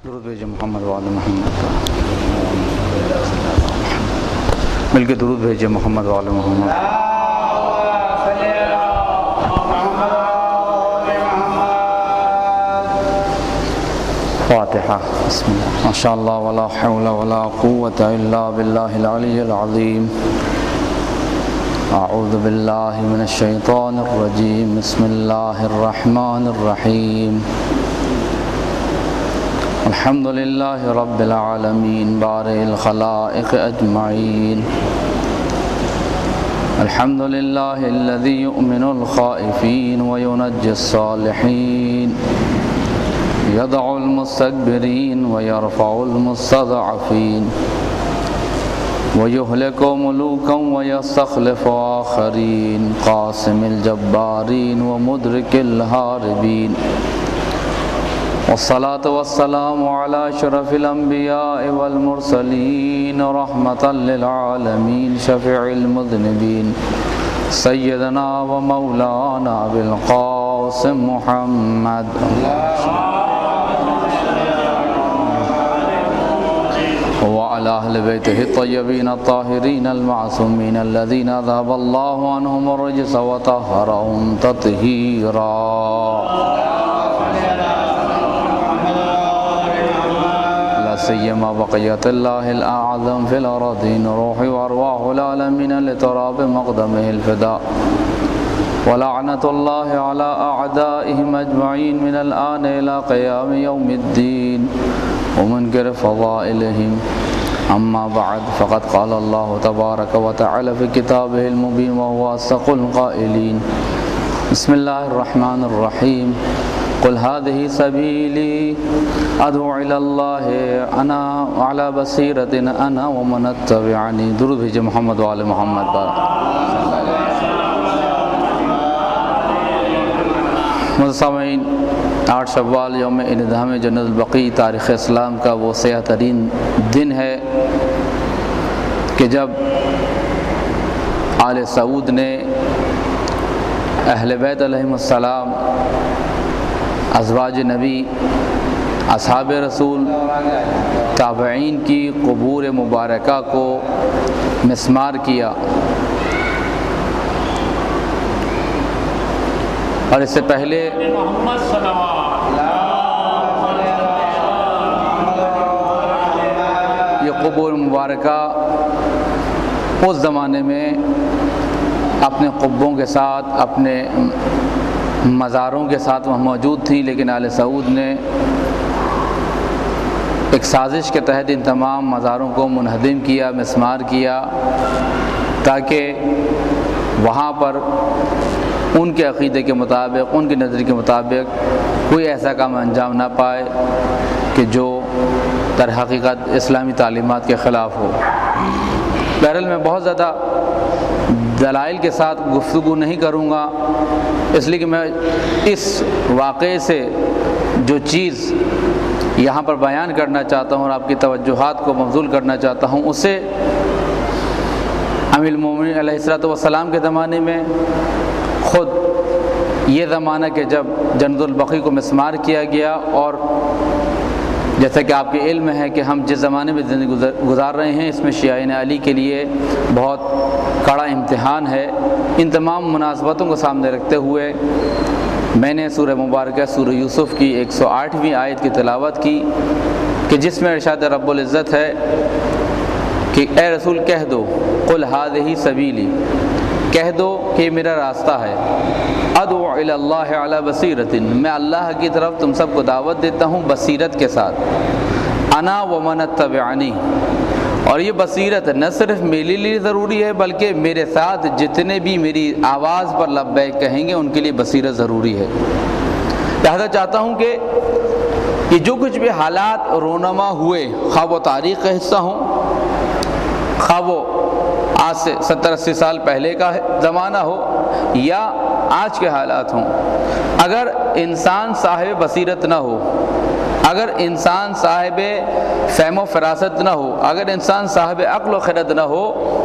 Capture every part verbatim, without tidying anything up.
درود بھیجے محمد وعلی محمد، مل کے درود بھیجے محمد وعلی محمد۔ فاتحہ۔ بسم اللہ، ما شاء اللہ ولا حول ولا قوة الا باللہ العلی العظیم۔ اعوذ باللہ من الشیطان الرجیم، بسم اللہ الرحمن الرحیم۔ الحمد للہ رب العالمین بارئ الخلائق اجمعین۔ الحمد للہ الذی یؤمن الخائفین وینجی الصالحین، یدع المستکبرین ویرفع المستضعفین، ویہلک ملوکا ویستخلف آخرین، قاسم الجبارین ومدرک الہاربین، والصلاة والسلام على اشرف الانبیاء والمرسلین، رحمتا للعالمین، شفیع المذنبین، سیدنا و مولانا بالقاسم محمد، وعلى اہل بیتہ الطیبین الطاہرین المعصومین الذین اذهب اللہ عنہم الرجس وطہرہم تطہیرا۔ سیما بقیت اللہ الاعظم فی الارضین، روح و ارواح العالمین لتراب مقدمہ الفداء، ولعنت اللہ علی اعدائهم اجمعین من الآن الى قیام یوم الدین ومنکر فضائلہم۔ اما بعد، فقد قال اللہ تبارک و تعالی فی کتابہ المبین وهو اصدق القائلین۔ بسم اللہ الرحمن الرحیم۔ قل هذه سبیلی ادعو الی اللہ انا علی بصیرۃ انا ومن اتبعنی۔ درود بھیجے محمد وعلی محمد پر۔ مستمعین، آٹھ شوال یوم انہدام جنت البقیع تاریخ اسلام کا وہ سیاہ ترین دن ہے کہ جب آل سعود نے اہل بیت علیہم السلام، ازواج نبی، اصحاب رسول، تابعین کی قبور مبارکہ کو مسمار کیا، اور اس سے پہلے یہ قبور مبارکہ اس زمانے میں اپنے قبوں کے ساتھ، اپنے مزاروں کے ساتھ وہاں موجود تھی، لیکن آل سعود نے ایک سازش کے تحت ان تمام مزاروں کو منہدم کیا، مسمار کیا، تاکہ وہاں پر ان کے عقیدے کے مطابق، ان کے نظریے کے مطابق کوئی ایسا کام انجام نہ پائے کہ جو در حقیقت اسلامی تعلیمات کے خلاف ہو۔ بہرحال میں بہت زیادہ دلائل کے ساتھ گفتگو نہیں کروں گا، اس لیے کہ میں اس واقعے سے جو چیز یہاں پر بیان کرنا چاہتا ہوں اور آپ کی توجہات کو مبذول کرنا چاہتا ہوں، اسے امیر المومنین علیہ الصلوۃ والسلام کے زمانے میں خود یہ زمانہ کہ جب جنت البقیع کو مسمار کیا گیا، اور جیسا کہ آپ کے علم ہے کہ ہم جس زمانے میں زندگی گزار رہے ہیں اس میں شیعین علی کے لیے بہت کڑا امتحان ہے، ان تمام مناسبتوں کو سامنے رکھتے ہوئے میں نے سورہ مبارکہ سورہ یوسف کی ایک سو آٹھویں آیت کی تلاوت کی، کہ جس میں ارشاد رب العزت ہے کہ اے رسول کہہ دو، قل ھذہ سبیلی، کہہ دو کہ یہ میرا راستہ ہے، ادعو الی اللہ علی بصیرۃ، میں اللہ کی طرف تم سب کو دعوت دیتا ہوں بصیرت کے ساتھ، انا ومن اتبعنی، اور یہ بصیرت نہ صرف میرے لیے ضروری ہے بلکہ میرے ساتھ جتنے بھی میری آواز پر لبیک کہیں گے ان کے لیے بصیرت ضروری ہے۔ لہذا چاہتا ہوں کہ یہ جو کچھ بھی حالات رونما ہوئے، خواہ وہ تاریخ کا حصہ ہوں، خواہ وہ آج سے ستر اسی سال پہلے کا زمانہ ہو یا آج کے حالات ہوں، اگر انسان صاحب بصیرت نہ ہو، اگر انسان صاحب فہم و فراست نہ ہو، اگر انسان صاحب عقل و خرد نہ ہو،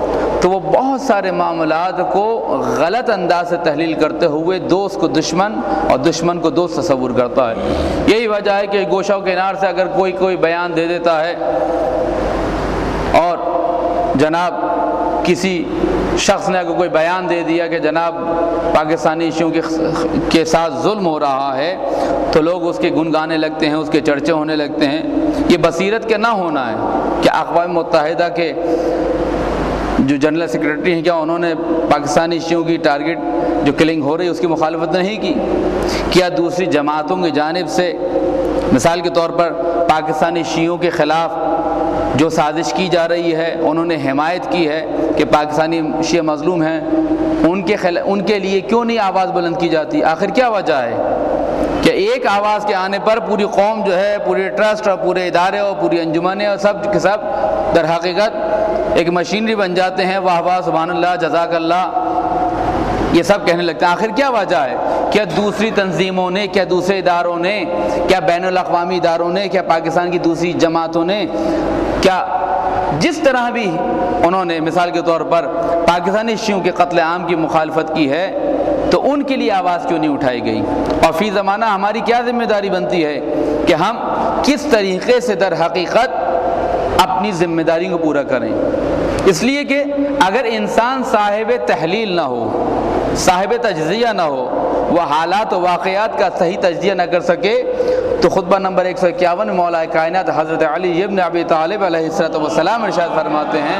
تو وہ بہت سارے معاملات کو غلط انداز سے تحلیل کرتے ہوئے دوست کو دشمن اور دشمن کو دوست تصور کرتا ہے۔ یہی وجہ ہے کہ گوشہ و کنار سے اگر کوئی کوئی بیان دے دیتا ہے اور جناب کسی شخص نے اگر کوئی بیان دے دیا کہ جناب پاکستانی ایشیوں کے ساتھ ظلم ہو رہا ہے تو لوگ اس کے گن گانے لگتے ہیں، اس کے چرچے ہونے لگتے ہیں۔ یہ بصیرت کے نہ ہونا ہے کہ اقوام متحدہ کے جو جنرل سیکرٹری ہیں کیا انہوں نے پاکستانی ایشیوں کی ٹارگٹ جو کلنگ ہو رہی ہے اس کی مخالفت نہیں کی؟ کیا دوسری جماعتوں کی جانب سے مثال کے طور پر پاکستانی شیعوں کے خلاف جو سازش کی جا رہی ہے انہوں نے حمایت کی ہے کہ پاکستانی شیعہ مظلوم ہیں، ان کے خلا... ان کے لیے کیوں نہیں آواز بلند کی جاتی؟ آخر کیا وجہ ہے کہ ایک آواز کے آنے پر پوری قوم جو ہے، پورے ٹرسٹ اور پورے ادارے اور پوری انجمنیں اور سب کے سب در حقیقت ایک مشینری بن جاتے ہیں، واہ واہ سبحان اللہ جزاک اللہ یہ سب کہنے لگتے ہیں؟ آخر کیا وجہ ہے؟ کیا دوسری تنظیموں نے، کیا دوسرے اداروں نے، کیا بین الاقوامی اداروں نے، کیا پاکستان کی دوسری جماعتوں نے، کیا جس طرح بھی انہوں نے مثال کے طور پر پاکستانی شیعوں کے قتل عام کی مخالفت کی ہے تو ان کے لیے آواز کیوں نہیں اٹھائی گئی؟ اور فی زمانہ ہماری کیا ذمہ داری بنتی ہے کہ ہم کس طریقے سے در حقیقت اپنی ذمہ داری کو پورا کریں؟ اس لیے کہ اگر انسان صاحب تحلیل نہ ہو، صاحب تجزیہ نہ ہو، وہ حالات و واقعات کا صحیح تجزیہ نہ کر سکے تو خطبہ نمبر ایک سو اکیاون میں مولا کائنات حضرت علی ابن ابی طالب علیہ السلام ارشاد فرماتے ہیں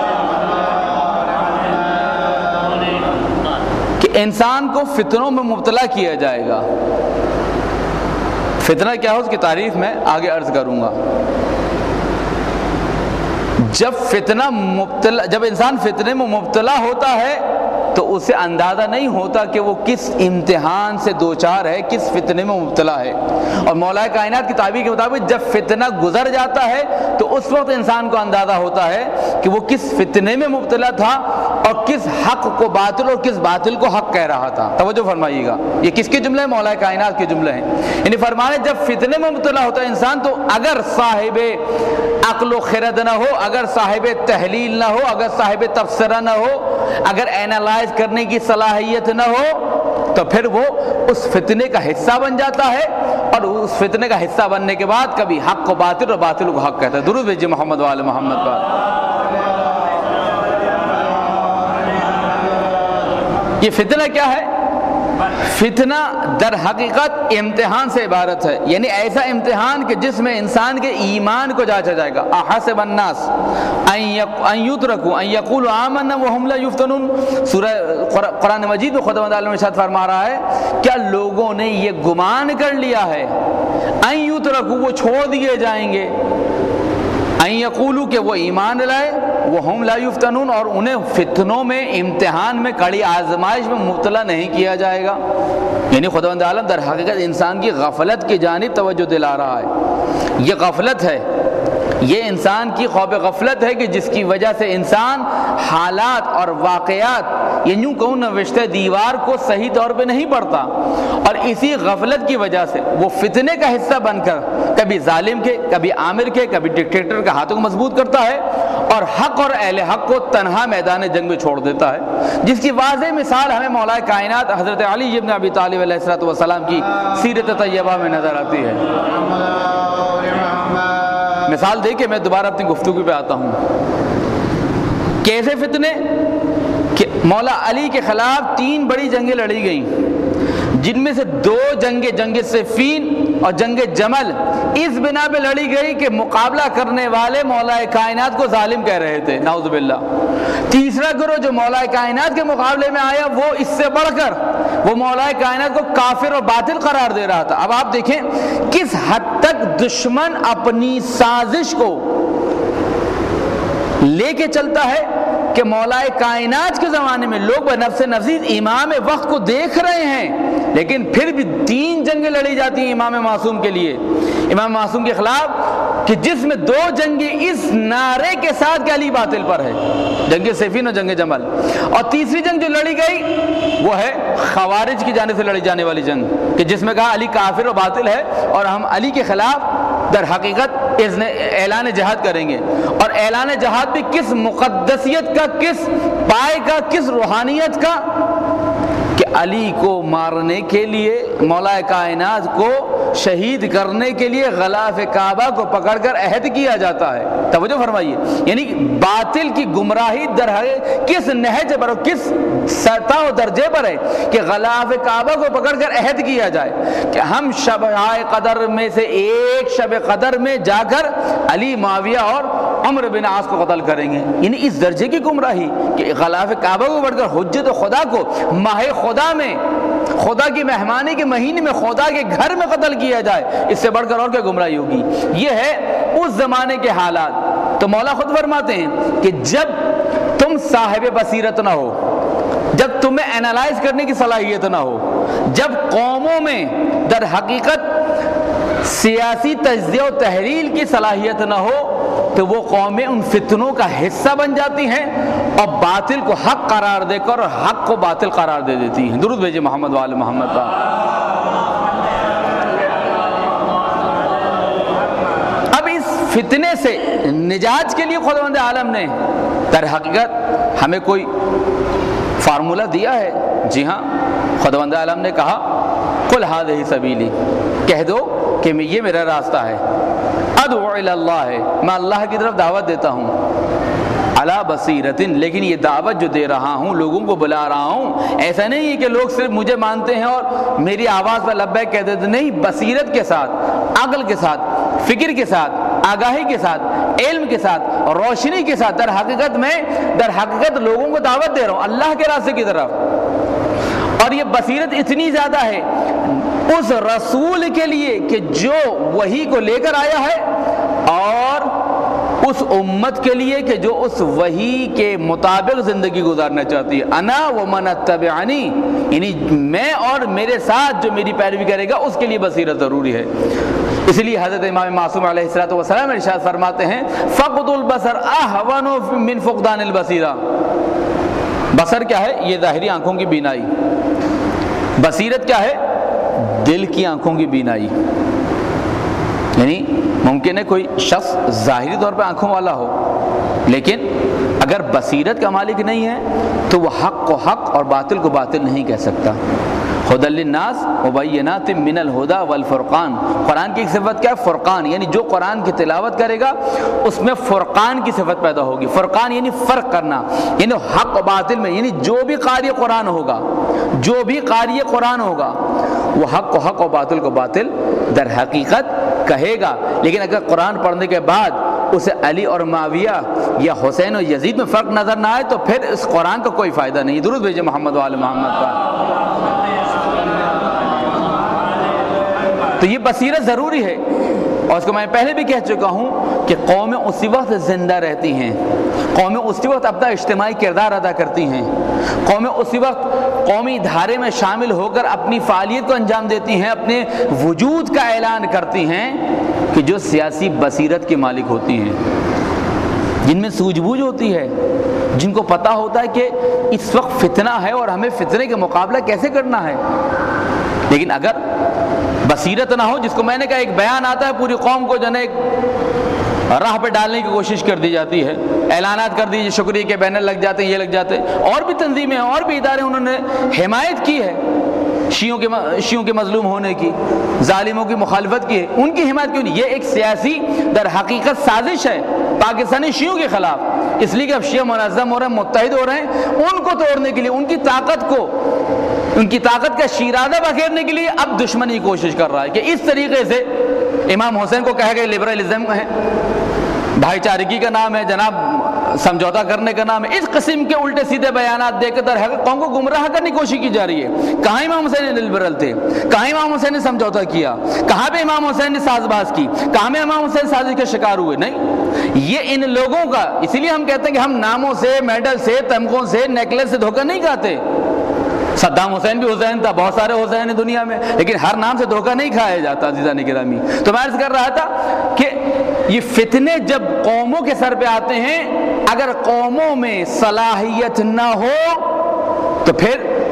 کہ انسان کو فتنوں میں مبتلا کیا جائے گا۔ فتنہ کیا ہو اس کی تعریف میں آگے عرض کروں گا۔ جب فتنہ مبتلا جب انسان فتنے میں مبتلا ہوتا ہے تو اسے اندازہ نہیں ہوتا کہ وہ کس امتحان سے دوچار ہے، کس فتنے میں مبتلا ہے۔ اور مولا کائنات کی تعبیر کے مطابق جب فتنہ گزر جاتا ہے تو اس وقت انسان کو اندازہ ہوتا ہے کہ وہ کس فتنے میں مبتلا تھا اور کس حق کو باطل اور کس باطل کو حق کہہ رہا تھا۔ توجہ فرمائیے گا، یہ کس کے جملے ہیں؟ مولا کائنات کے جملے ہیں۔ یعنی فرمانے جب فتنے میں مبتلا ہوتا ہے انسان تو اگر صاحب عقل و خرد نہ ہو، اگر صاحب تحلیل نہ ہو، اگر صاحب تبصرہ نہ ہو، اگر اینالائز کرنے کی صلاحیت نہ ہو تو پھر وہ اس فتنے کا حصہ بن جاتا ہے، اور اس فتنے کا حصہ بننے کے بعد کبھی حق کو باطل اور باطل کو حق کہتا ہے۔ درود بھیجیے محمد و آل محمد پر۔ یہ فتنہ کیا ہے؟ فتنہ در حقیقت امتحان سے عبارت ہے، یعنی ایسا امتحان کہ جس میں انسان کے ایمان کو جانچا جائے گا۔ احسب الناس ان یترکوا ان یقولوا آمنا وهم لا یفتنون، سورہ قرآن مجید میں خدا تعالی ارشاد فرما رہا ہے کیا لوگوں نے یہ گمان کر لیا ہے ان یترکوا وہ چھوڑ دیے جائیں گے، ان یقولوا کہ وہ ایمان لائے، وہم لا یفتنون اور انہیں فتنوں میں امتحان میں کڑی آزمائش میں مبتلا نہیں کیا جائے گا۔ یعنی خداوند عالم در حقیقت انسان کی غفلت کی جانب توجہ دلا رہا ہے۔ یہ غفلت ہے، یہ انسان کی خواب غفلت ہے کہ جس کی وجہ سے انسان حالات اور واقعات یہ یوں کہوں نوشتہ دیوار کو صحیح طور پہ نہیں پڑھتا، اور اسی غفلت کی وجہ سے وہ فتنے کا حصہ بن کر کبھی ظالم کے، کبھی عامر کے، کبھی ڈکٹیٹر کے ہاتھوں کو مضبوط کرتا ہے اور حق اور اہل حق کو تنہا میدان جنگ میں چھوڑ دیتا ہے، جس کی واضح مثال ہمیں مولا کائنات حضرت علی ابن ابی طالب علیہ السلام کی سیرت طیبہ میں نظر آتی ہے۔ مثال دے کے میں دوبارہ اپنی گفتگو پہ آتا ہوں۔ کیسے فتنے کہ مولا علی کے خلاف تین بڑی جنگیں لڑی گئیں، جن میں سے دو جنگیں جنگ صفین اور جنگ جمل اس بنا پہ لڑی گئی کہ مقابلہ کرنے والے مولا کائنات کو ظالم کہہ رہے تھے، نعوذ باللہ۔ تیسرا گروہ جو مولا کائنات کے مقابلے میں آیا وہ اس سے بڑھ کر وہ مولا کائنات کو کافر اور باطل قرار دے رہا تھا۔ اب آپ دیکھیں کس حد تک دشمن اپنی سازش کو لے کے چلتا ہے کہ مولا کائنات کے زمانے میں لوگ بنفس نفیس امام وقت کو دیکھ رہے ہیں، لیکن پھر بھی تین جنگیں لڑی جاتی ہیں امام معصوم کے لیے، امام معصوم کے خلاف، کہ جس میں دو جنگیں اس نعرے کے ساتھ کہ علی باطل پر ہے، جنگ صفین اور جنگ جمل، اور تیسری جنگ جو لڑی گئی وہ ہے خوارج کی جانب سے لڑی جانے والی جنگ، کہ جس میں کہا علی کافر و باطل ہے اور ہم علی کے خلاف در حقیقت اذن اعلان جہاد کریں گے، اور اعلان جہاد بھی کس مقدسیت کا، کس پائے کا، کس روحانیت کا، کہ علی کو مارنے کے لیے، مولا کائنات کو شہید کرنے کے لیے غلاف کعبہ کو پکڑ کر عہد کیا جاتا ہے۔ توجہ فرمائیے، یعنی باطل کی گمراہی در کس نہج پر، کس سطح و درجے پر ہے کہ غلاف کعبہ کو پکڑ کر عہد کیا جائے کہ ہم شب قدر میں سے ایک شب قدر میں جا کر علی، معاویہ اور عمرو بن عاص کو قتل کریں گے۔ یعنی اس درجے کی گمراہی کہ غلاف کعبہ کو پکڑ کر حجت خدا کو ماہ خدا میں، خدا کی مہمانی کے مہینے میں، خدا کے گھر میں قتل کیا جائے، اس سے بڑھ کر اور کیا گمراہی ہوگی؟ یہ ہے اس زمانے کے حالات۔ تو مولا خود فرماتے ہیں کہ جب تم صاحب بصیرت نہ ہو، جب تمہیں اینالائز کرنے کی صلاحیت نہ ہو، جب قوموں میں در حقیقت سیاسی تجزیہ و تحلیل کی صلاحیت نہ ہو، تو وہ قومیں ان فتنوں کا حصہ بن جاتی ہیں اور باطل کو حق قرار دے کر اور حق کو باطل قرار دے دیتی ہیں۔ درود بھیجے محمد وآل محمد کا۔ اب اس فتنے سے نجات کے لیے خداوند عالم نے در حقیقت ہمیں کوئی فارمولہ دیا ہے؟ جی ہاں، خداوند عالم نے کہا قل ھذہ سبیلی، کہہ دو کہ یہ میرا راستہ ہے، ادعو الی اللہ ہے، میں اللہ کی طرف دعوت دیتا ہوں، علی بصیرت، لیکن یہ دعوت جو دے رہا ہوں، لوگوں کو بلا رہا ہوں، ایسا نہیں ہے کہ لوگ صرف مجھے مانتے ہیں اور میری آواز پر لبیک کہہ دیتے، نہیں، بصیرت کے ساتھ، عقل کے ساتھ، فکر کے ساتھ، آگاہی کے ساتھ، علم کے ساتھ، روشنی کے ساتھ، در حقیقت میں در حقیقت لوگوں کو دعوت دے رہا ہوں اللہ کے راستے کی طرف۔ اور یہ بصیرت اتنی زیادہ ہے اس رسول کے لیے کہ جو وحی کو لے کر آیا ہے، اور اس امت کے لیے کہ جو اس وحی کے مطابق زندگی گزارنا چاہتی ہے۔ انا ومن اتبعنی، یعنی میں اور میرے ساتھ جو میری پیروی کرے گا اس کے لیے بصیرت ضروری ہے۔ اس لیے حضرت امام معصوم علیہ الصلوۃ والسلام ارشاد فرماتے ہیں فقد البصر اہون من فقدان البصیرہ۔ بصر کیا ہے؟ یہ ظاہری آنکھوں کی بینائی۔ بصیرت کیا ہے؟ دل کی آنکھوں کی بینائی۔ یعنی ممکن ہے کوئی شخص ظاہری طور پہ آنکھوں والا ہو، لیکن اگر بصیرت کا مالک نہیں ہے تو وہ حق کو حق اور باطل کو باطل نہیں کہہ سکتا۔ ھدی للناس وبینات من الہدی والفرقان، قرآن کی ایک صفت کیا ہے؟ فرقان، یعنی جو قرآن کی تلاوت کرے گا اس میں فرقان کی صفت پیدا ہوگی۔ فرقان یعنی فرق کرنا، یعنی حق و باطل میں، یعنی جو بھی قاری قرآن ہوگا، جو بھی قاری قرآن ہوگا وہ حق کو حق و باطل کو باطل در حقیقت کہے گا۔ لیکن اگر قرآن پڑھنے کے بعد اسے علی اور معاویہ یا حسین اور یزید میں فرق نظر نہ آئے تو پھر اس قرآن کا کوئی فائدہ نہیں۔ درود بھیجے محمد وآل محمد کا۔ تو یہ بصیرت ضروری ہے، اور اس کو میں پہلے بھی کہہ چکا ہوں کہ قومیں اسی وقت زندہ رہتی ہیں، قومیں اسی وقت اپنا اجتماعی کردار ادا کرتی ہیں، قومیں اسی وقت قومی دھارے میں شامل ہو کر اپنی فعالیت کو انجام دیتی ہیں، اپنے وجود کا اعلان کرتی ہیں کہ جو سیاسی بصیرت کے مالک ہوتی ہیں، جن میں سوجھ بوجھ ہوتی ہے، جن کو پتہ ہوتا ہے کہ اس وقت فتنہ ہے اور ہمیں فتنے کا مقابلہ کیسے کرنا ہے۔ لیکن اگر بصیرت نہ ہو، جس کو میں نے کہا ایک بیان آتا ہے پوری قوم کو جو ہے ایک راہ پہ ڈالنے کی کوشش کر دی جاتی ہے، اعلانات کر دیجیے، شکریہ کے بینر لگ جاتے ہیں، یہ لگ جاتے ہیں، اور بھی تنظیمیں اور بھی ادارے انہوں نے حمایت کی ہے شیعوں کے شیعوں کے مظلوم ہونے کی، ظالموں کی مخالفت کی ہے، ان کی حمایت کیوں نہیں؟ یہ ایک سیاسی در حقیقت سازش ہے پاکستانی شیعوں کے خلاف، اس لیے کہ اب شیعہ منظم ہو رہے ہیں، متحد ہو رہے ہیں، ان کو توڑنے کے لیے، ان کی طاقت کو، ان کی طاقت کا شیرازہ بکھیرنے کے لیے اب دشمنی کی کوشش کر رہا ہے کہ اس طریقے سے امام حسین کو کہا کہ لبرلزم ہے، بھائی چارگی کا نام ہے، جناب سمجھوتا کرنے کا نام ہے، اس قسم کے الٹے سیدھے بیانات دے کر قوم کو گمراہ کرنے کی کوشش کی جا رہی ہے۔ کہاں امام حسین لبرل تھے؟ کہاں امام حسین نے سمجھوتا کیا؟ کہاں پہ امام حسین نے ساز باز کی؟ کہاں میں امام حسین سازش کے شکار ہوئے؟ نہیں، یہ ان لوگوں کا، اسی لیے ہم کہتے ہیں کہ ہم ناموں سے، میڈل سے، تمغوں سے، نیکلس سے دھوکہ نہیں کھاتے۔ صدام حسین بھی حسین تھا، بہت سارے حسین ہیں دنیا میں، لیکن ہر نام سے دھوکہ نہیں کھایا جاتا عزیزان گرامی۔ تو میں عرض کر رہا تھا کہ یہ فتنے جب قوموں کے سر پہ آتے ہیں، اگر قوموں میں صلاحیت نہ ہو تو پھر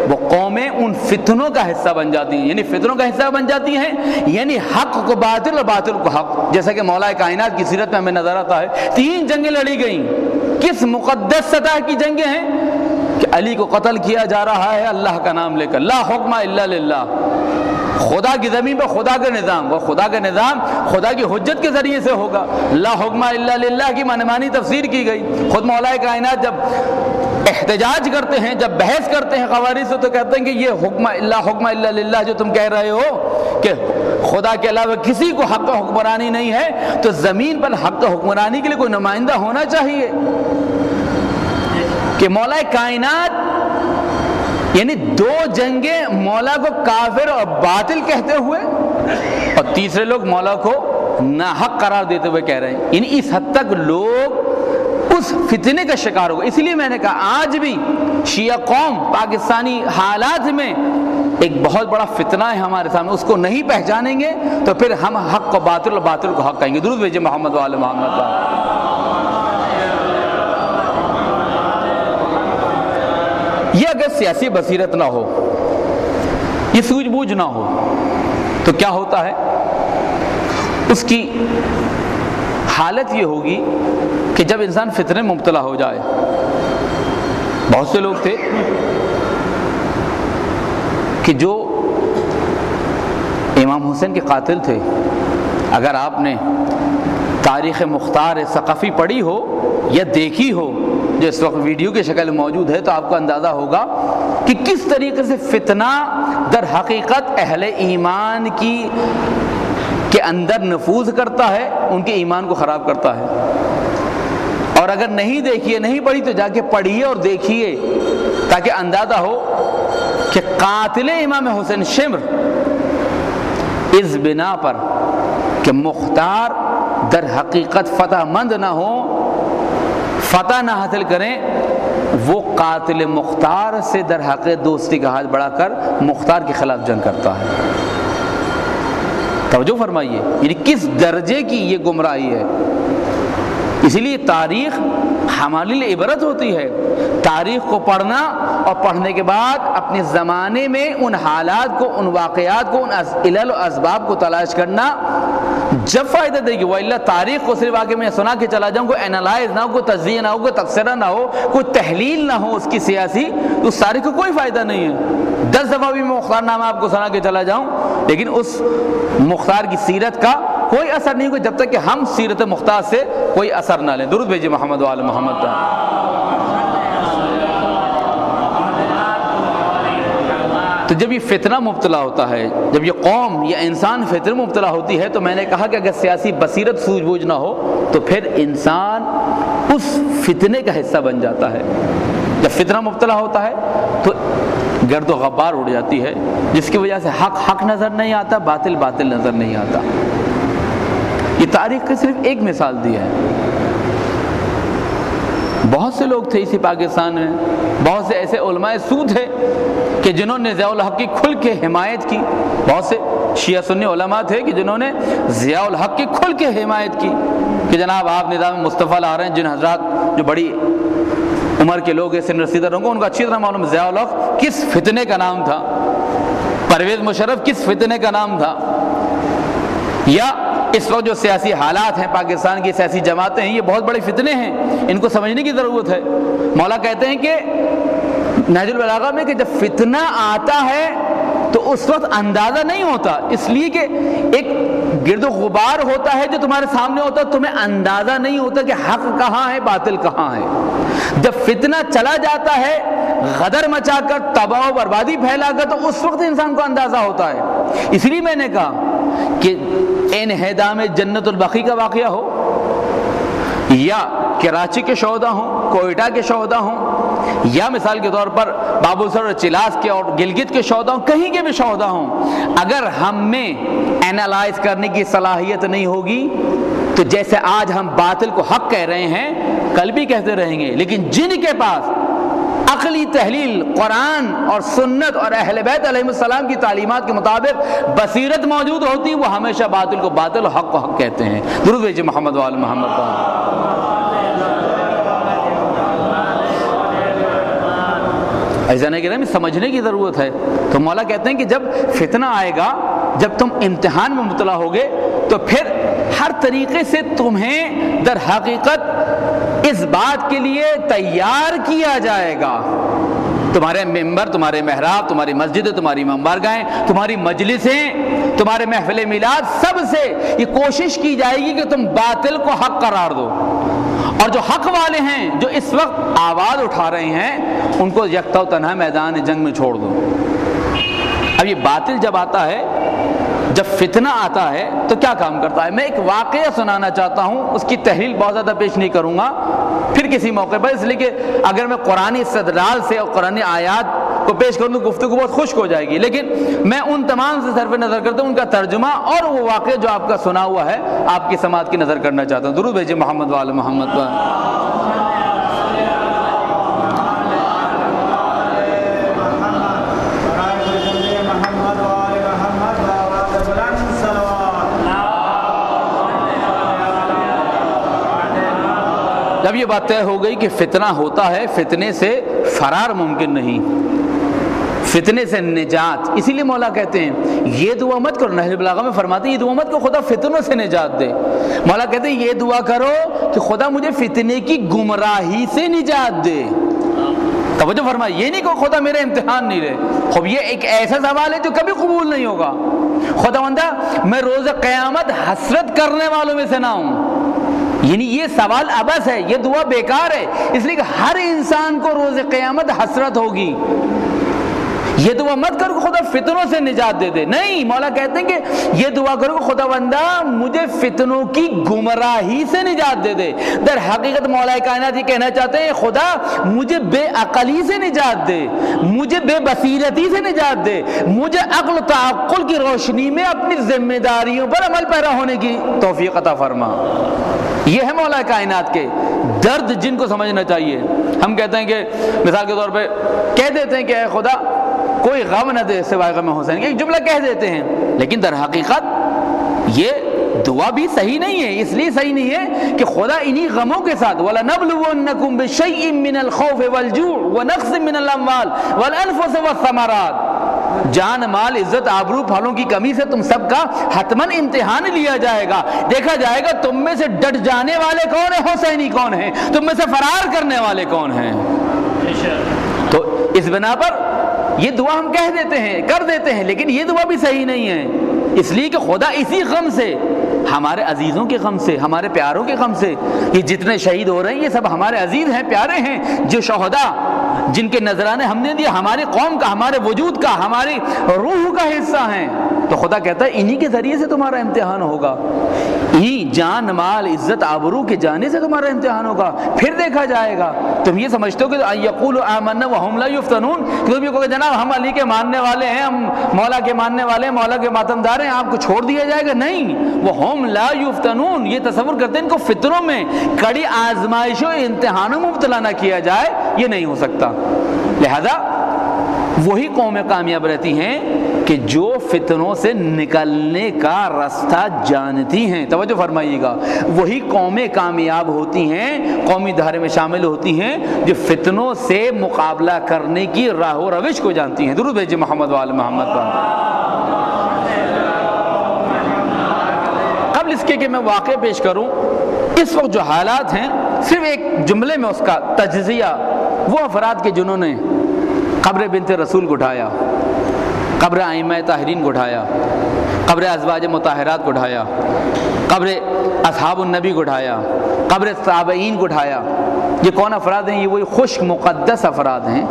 وہ قومیں ان فتنوں کا حصہ بن جاتی ہیں، یعنی فتنوں کا حصہ بن جاتی ہیں، یعنی حق کو باطل اور باطل کو حق. جیسا کہ مولا کائنات کی سیرت میں ہمیں نظر آتا ہے تین جنگیں لڑی گئیں. کس مقدس سطح کی جنگیں ہیں کہ علی کو قتل کیا جا رہا ہے اللہ کا نام لے کر، لا حکم الا للہ، خدا کی زمین پر خدا کا نظام، وہ خدا کا نظام خدا کی حجت کے ذریعے سے ہوگا. لا حکم الا للہ کی منمانی تفسیر کی گئی. خود مولا کائنات جب احتجاج کرتے ہیں، جب بحث کرتے ہیں قواری سے، تو کہتے ہیں کہ یہ حکم لا حکم الا للہ جو تم کہہ رہے ہو کہ خدا کے علاوہ کسی کو حق حکمرانی نہیں ہے، تو زمین پر حق حکمرانی کے لیے کوئی نمائندہ ہونا چاہیے. کہ مولا کائنات یعنی دو جنگیں مولا کو کافر اور باطل کہتے ہوئے، اور تیسرے لوگ مولا کو ناحق قرار دیتے ہوئے کہہ رہے ہیں. یعنی اس حد تک لوگ اس فتنے کا شکار ہو گئے. اس لیے میں نے کہا آج بھی شیعہ قوم پاکستانی حالات میں ایک بہت بڑا فتنہ ہے ہمارے سامنے. اس کو نہیں پہچانیں گے تو پھر ہم حق کو باطل اور باطل کو حق کہیں گے. درود بھیجئے محمد وآل محمد. یہ اگر سیاسی بصیرت نہ ہو، یہ سوجھ بوجھ نہ ہو، تو کیا ہوتا ہے؟ اس کی حالت یہ ہوگی کہ جب انسان فتنے میں مبتلا ہو جائے. بہت سے لوگ تھے کہ جو امام حسین کے قاتل تھے. اگر آپ نے تاریخ مختار ثقفی پڑھی ہو یا دیکھی ہو جو اس وقت ویڈیو کی شکل موجود ہے، تو آپ کو اندازہ ہوگا کہ کس طریقے سے فتنہ در حقیقت اہل ایمان کی کے اندر نفوذ کرتا ہے، ان کے ایمان کو خراب کرتا ہے. اور اگر نہیں دیکھیے، نہیں پڑھی، تو جا کے پڑھیے اور دیکھیے تاکہ اندازہ ہو کہ قاتل امام حسین شمر اس بنا پر کہ مختار در حقیقت فتح مند نہ ہو، فتح نہ حاصل کریں، وہ قاتل مختار سے در حقیقت دوستی کا ہاتھ بڑھا کر مختار کے خلاف جنگ کرتا ہے. توجہ فرمائیے، یعنی کس درجے کی یہ گمراہی ہے. اسی لیے تاریخ ہمارے لیے عبرت ہوتی ہے. تاریخ کو پڑھنا اور پڑھنے کے بعد اپنے زمانے میں ان حالات کو، ان واقعات کو، ان علل و اسباب کو تلاش کرنا جب فائدہ دے گی. وَإِلَّا تاریخ کو صرف آگے میں سنا کے چلا جاؤں، کوئی اینالائز نہ ہو، کوئی تجزیہ نہ ہو، کوئی تبصرہ نہ ہو، کوئی تحلیل نہ ہو اس کی سیاسی، تو اس تاریخ کو کوئی فائدہ نہیں ہے. دس دفعہ بھی میں مختار نامہ آپ کو سنا کے چلا جاؤں، لیکن اس مختار کی سیرت کا کوئی اثر نہیں ہوگا جب تک کہ ہم سیرت مختار سے کوئی اثر نہ لیں. درود بھیجئے محمد وآل محمد. تو جب یہ فتنہ مبتلا ہوتا ہے، جب یہ قوم یا انسان فتنہ مبتلا ہوتی ہے، تو میں نے کہا کہ اگر سیاسی بصیرت سوجھ بوجھ نہ ہو تو پھر انسان اس فتنے کا حصہ بن جاتا ہے. جب فتنہ مبتلا ہوتا ہے تو گرد و غبار اڑ جاتی ہے، جس کی وجہ سے حق حق نظر نہیں آتا، باطل باطل نظر نہیں آتا. یہ تاریخ کی صرف ایک مثال دی ہے. بہت سے لوگ تھے اسی پاکستان میں، بہت سے ایسے علماء سو تھے کہ جنہوں نے ضیاء الحق کی کھل کے حمایت کی. بہت سے شیعہ سنی علماء تھے کہ جنہوں نے ضیاء الحق کی کھل کے حمایت کی کہ جناب آپ نظام مصطفیٰ لا رہے ہیں. جن حضرات جو بڑی عمر کے لوگ ہیں، سن رسیدہ لوگوں کو ان کو اچھی طرح معلوم ضیاء الحق کس فتنے کا نام تھا، پرویز مشرف کس فتنے کا نام تھا. یا اس وقت جو سیاسی حالات ہیں، پاکستان کی سیاسی جماعتیں ہیں، یہ بہت بڑے فتنے ہیں، ان کو سمجھنے کی ضرورت ہے. مولا کہتے ہیں کہ نہج البلاغہ میں کہ جب فتنہ آتا ہے تو اس وقت اندازہ نہیں ہوتا، اس لیے کہ ایک گرد و غبار ہوتا ہے جو تمہارے سامنے ہوتا ہے، تمہیں اندازہ نہیں ہوتا کہ حق کہاں ہے، باطل کہاں ہے. جب فتنہ چلا جاتا ہے غدر مچا کر، تباہ و بربادی پھیلا کر، تو اس وقت انسان کو اندازہ ہوتا ہے. اس لیے میں نے کہا کہ انہدام جنت البقیع کا واقعہ ہو، یا کراچی کے شہداء ہوں، کوئٹہ کے شہداء ہوں، یا مثال کے طور پر بابل سر اور چلاس کے اور گلگت کے شہداء ہوں، کہیں کے بھی شہداء ہوں، اگر ہم میں اینالائز کرنے کی صلاحیت نہیں ہوگی تو جیسے آج ہم باطل کو حق کہہ رہے ہیں، کل بھی کہتے رہیں گے. لیکن جن کے پاس عقلی تحلیل قرآن اور سنت اور اہل بیت علیہ السلام کی تعلیمات کے مطابق بصیرت موجود ہوتی، وہ ہمیشہ باطل کو باطل اور حق کو حق کہتے ہیں. درود بھیجئے محمد وآل محمد. ایسا نہیں کہ سمجھنے کی ضرورت ہے. تو مولا کہتے ہیں کہ جب فتنہ آئے گا، جب تم امتحان میں مبتلا ہوگے، تو پھر ہر طریقے سے تمہیں در حقیقت اس بات کے لیے تیار کیا جائے گا. تمہارے ممبر، تمہارے محراب، تمہاری مسجدیں، تمہاری بارگاہیں، تمہاری مجلسیں، تمہارے محفل میلاد، سب سے یہ کوشش کی جائے گی کہ تم باطل کو حق قرار دو، اور جو حق والے ہیں، جو اس وقت آواز اٹھا رہے ہیں، ان کو یکتا و تنہا میدان جنگ میں چھوڑ دو. اب یہ باطل جب آتا ہے، جب فتنہ آتا ہے تو کیا کام کرتا ہے؟ میں ایک واقعہ سنانا چاہتا ہوں، اس کی تحلیل بہت زیادہ پیش نہیں کروں گا، پھر کسی موقع پر، اس لیے کہ اگر میں قرآن استدلال سے اور قرآن آیات کو پیش کروں تو گفتگو بہت خشک ہو جائے گی. لیکن میں ان تمام سے صرف نظر کرتا ہوں، ان کا ترجمہ اور وہ واقعہ جو آپ کا سنا ہوا ہے آپ کی سماعت کی نظر کرنا چاہتا ہوں. درود بھیجیے محمد وعلی محمد پر. جب یہ بات طے ہو گئی کہ فتنہ ہوتا ہے، فتنے سے فرار ممکن نہیں، فتنے سے نجات، اسی لیے مولا کہتے ہیں یہ دعا مت کرو. نہج البلاغہ میں فرماتے ہیں یہ دعا مت کرو خدا فتنوں سے نجات دے. مولا کہتے ہیں یہ دعا کرو کہ خدا مجھے فتنے کی گمراہی سے نجات دے. توجہ فرمائے، یہ نہیں کہ خدا میرے امتحان نہیں لے. خب یہ ایک ایسا سوال ہے جو کبھی قبول نہیں ہوگا. خدا بندہ میں روز قیامت حسرت کرنے والوں میں سے نہ ہوں. یعنی یہ سوال عبث ہے، یہ دعا بیکار ہے، اس لیے کہ ہر انسان کو روز قیامت حسرت ہوگی. یہ دعا مت کرو کہ خدا فتنوں سے نجات دے دے، نہیں. مولا کہتے ہیں کہ یہ دعا کرو کہ خدا بندہ مجھے فتنوں کی گمراہی سے نجات دے دے. در حقیقت مولا کائنات یہ کہنا چاہتے ہیں خدا مجھے بے عقلی سے نجات دے، مجھے بے بصیرتی سے نجات دے، مجھے عقل و تعقل کی روشنی میں اپنی ذمہ داریوں پر عمل پیرا ہونے کی توفیق عطا فرما. یہ ہے مولا کائنات کے درد جن کو سمجھنا چاہیے. ہم کہتے ہیں کہ مثال کے طور پہ کہہ دیتے ہیں کہ اے خدا کوئی غم نہ دے سوائے غم حسین، ایک جملہ کہہ دیتے ہیں، لیکن در حقیقت یہ دعا بھی صحیح نہیں ہے. اس لیے صحیح نہیں ہے کہ خدا انہی غموں کے ساتھ وَلَنَبْلُوَنَّكُمْ بِشَيْءٍ مِّنَ الْخَوْفِ وَالْجُوعِ وَنَقْصٍ مِّنَ الْأَمْوَالِ وَالْأَنفُسِ وَالثَّمَرَاتِ. جان مال عزت آبرو پھلوں کی کمی سے تم سب کا حتماً امتحان لیا جائے گا. دیکھا جائے گا تم میں سے ڈٹ جانے والے کون ہیں، حسینی کون ہیں، تم میں سے فرار کرنے والے کون ہیں. تو اس بنا پر یہ دعا ہم کہہ دیتے ہیں، کر دیتے ہیں، لیکن یہ دعا بھی صحیح نہیں ہے. اس لیے کہ خدا اسی غم سے، ہمارے عزیزوں کے غم سے، ہمارے پیاروں کے غم سے، یہ جتنے شہید ہو رہے ہیں یہ سب ہمارے عزیز ہیں، پیارے ہیں. جو شہداء جن کے نذرانے ہم نے دیے ہماری قوم کا، ہمارے وجود کا، ہماری روح کا حصہ ہیں. تو خدا کہتا ہے انہی کے ذریعے سے تمہارا امتحان ہوگا، انہی جان مال عزت آبرو کے جانے سے تمہارا امتحان ہوگا. پھر دیکھا جائے گا. تم یہ سمجھتے ہو کہ یقولوا آمنا وہم لا یفتنون، کہ تم یہ کہو کہ جناب ہم علی کے ماننے والے ہیں، ہم مولا کے ماننے والے ہیں، مولا کے ماتمدار ہیں، آپ کو چھوڑ دیا جائے گا. نہیں، وہم لا یفتنون، یہ تصور کرتے ہیں ان کو فتنوں میں، کڑی آزمائشوں امتحانوں میں مبتلا نہ کیا جائے، یہ نہیں ہو سکتا. لہذا وہی قومیں کامیاب رہتی ہیں کہ جو فتنوں سے نکلنے کا راستہ جانتی ہیں. توجہ فرمائیے گا، وہی قومیں کامیاب ہوتی ہیں، قومی دھارے میں شامل ہوتی ہیں جو فتنوں سے مقابلہ کرنے کی راہ و روش کو جانتی ہیں. درود بھیجیے محمد وعلی محمد پر. قبل اس کے کہ میں واقع پیش کروں، اس وقت جو حالات ہیں صرف ایک جملے میں اس کا تجزیہ، وہ افراد کے جنہوں نے قبر بنت رسول کو اٹھایا، قبر ائمہ طاہرین کو اٹھایا، قبر ازواج مطہرات کو اٹھایا، قبر اصحاب النبی کو اٹھایا، قبر تابعین کو اٹھایا. یہ کون افراد ہیں؟ یہ وہی خشک مقدس افراد ہیں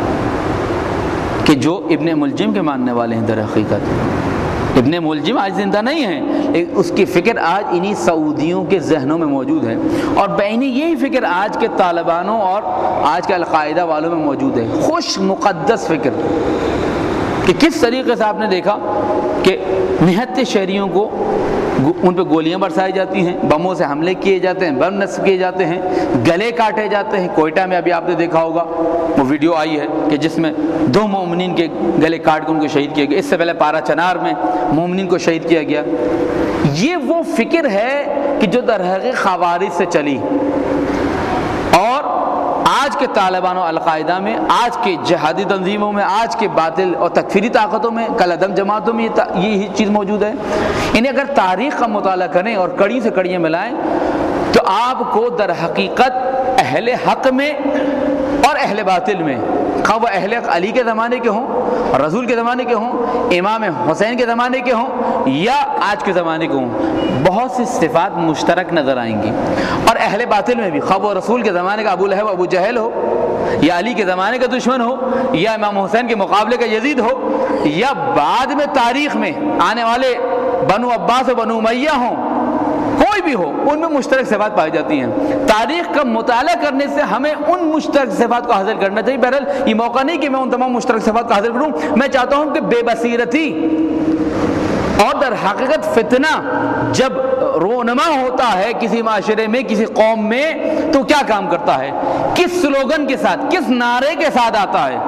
کہ جو ابن ملجم کے ماننے والے ہیں. در حقیقت ابن ملجم آج زندہ نہیں ہیں، اس کی فکر آج انہی سعودیوں کے ذہنوں میں موجود ہے، اور بینی یہی فکر آج کے طالبانوں اور آج کے القاعدہ والوں میں موجود ہے. خوش مقدس فکر کہ کس طریقے سے آپ نے دیکھا کہ نہتے شہریوں کو ان پہ گولیاں برسائی جاتی ہیں، بموں سے حملے کیے جاتے ہیں، بم نصب کیے جاتے ہیں، گلے کاٹے جاتے ہیں. کوئٹہ میں ابھی آپ نے دیکھا ہوگا وہ ویڈیو آئی ہے کہ جس میں دو مومنین کے گلے کاٹ کے ان کو شہید کیا گیا. اس سے پہلے پارا چنار میں مومنین کو شہید کیا گیا. یہ وہ فکر ہے کہ جو در حقیقت خوارج سے چلی اور آج کے طالبان و القاعدہ میں، آج کے جہادی تنظیموں میں، آج کے باطل اور تکفیری طاقتوں میں، کالعدم جماعتوں میں یہ چیز موجود ہے۔ انہیں اگر تاریخ کا مطالعہ کریں اور کڑی سے کڑیاں ملائیں تو آپ کو در حقیقت اہل حق میں اور اہل باطل میں، خواہ وہ اہل علی کے زمانے کے ہوں، رسول کے زمانے کے ہوں، امام حسین کے زمانے کے ہوں یا آج کے زمانے کے ہوں، بہت سی صفات مشترک نظر آئیں گی۔ اور اہل باطل میں بھی، خواہ وہ رسول کے زمانے کا ابو لہب ابو جہل ہو، یا علی کے زمانے کا دشمن ہو، یا امام حسین کے مقابلے کا یزید ہو، یا بعد میں تاریخ میں آنے والے بنو عباس و بنو امیہ ہوں، کوئی بھی ہو، ان میں مشترک صفات پائی جاتی ہیں۔ تاریخ کا مطالعہ کرنے سے ہمیں ان مشترک صفات کو حاصل کرنا چاہیے۔ بہرحال یہ موقع نہیں کہ میں ان تمام مشترک صفات کو حاصل کروں، میں چاہتا ہوں کہ بے بصیرتی اور در حقیقت فتنہ جب رونما ہوتا ہے کسی معاشرے میں، کسی قوم میں، تو کیا کام کرتا ہے، کس سلوگن کے ساتھ، کس نعرے کے ساتھ آتا ہے۔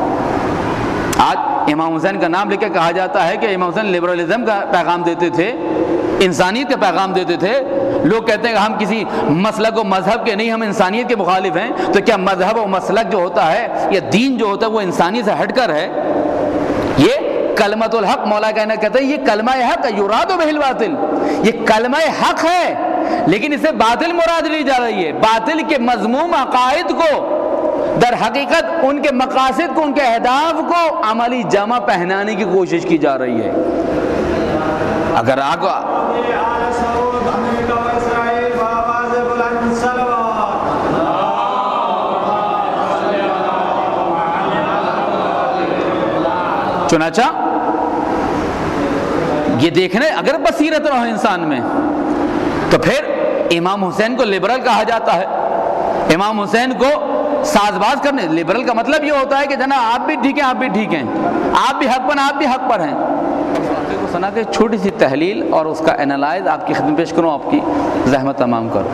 آج امام حسین کا نام لے کے کہا جاتا ہے کہ امام حسین لبرلزم کا پیغام دیتے تھے، انسانیت کا پیغام دیتے تھے۔ لوگ کہتے ہیں کہ ہم کسی مسلک و مذہب کے نہیں، ہم انسانیت کے مخالف ہیں۔ تو کیا مذہب و مسلک جو ہوتا ہے یا دین جو ہوتا ہے وہ انسانیت سے ہٹ کر ہے؟ یہ کلمۃ الحق، مولا کائنات کہتے ہیں یہ کلمہ حق ہے، یراد بہ الباطل، یہ کلمہ حق ہے، لیکن اس سے باطل مراد لی جا رہی ہے۔ باطل کے مذموم عقائد کو، در حقیقت ان کے مقاصد کو، ان کے اہداف کو عملی جامہ پہنانے کی کوشش کی جا رہی ہے۔ اگر آپ چنانچہ یہ دیکھنا، اگر بصیرت نہ ہو انسان میں تو پھر امام حسین کو لبرل کہا جاتا ہے، امام حسین کو ساز باز کرنے۔ لبرل کا مطلب یہ ہوتا ہے کہ جناب آپ بھی ٹھیک ہیں، آپ بھی ٹھیک ہیں، آپ بھی حق پر، آپ بھی حق پر ہیں۔ سنا کہ چھوٹی سی تحلیل اور اس کا انالائز آپ کی خدمت پیش کروں، آپ کی زحمت تمام کروں۔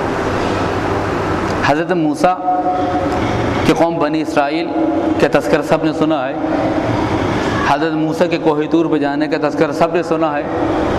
حضرت موسیٰ کی قوم بنی اسرائیل کے تذکرہ سب نے سنا ہے، حضرت موسیٰ کے کوہ طور پہ جانے کا تذکرہ سب نے سنا ہے،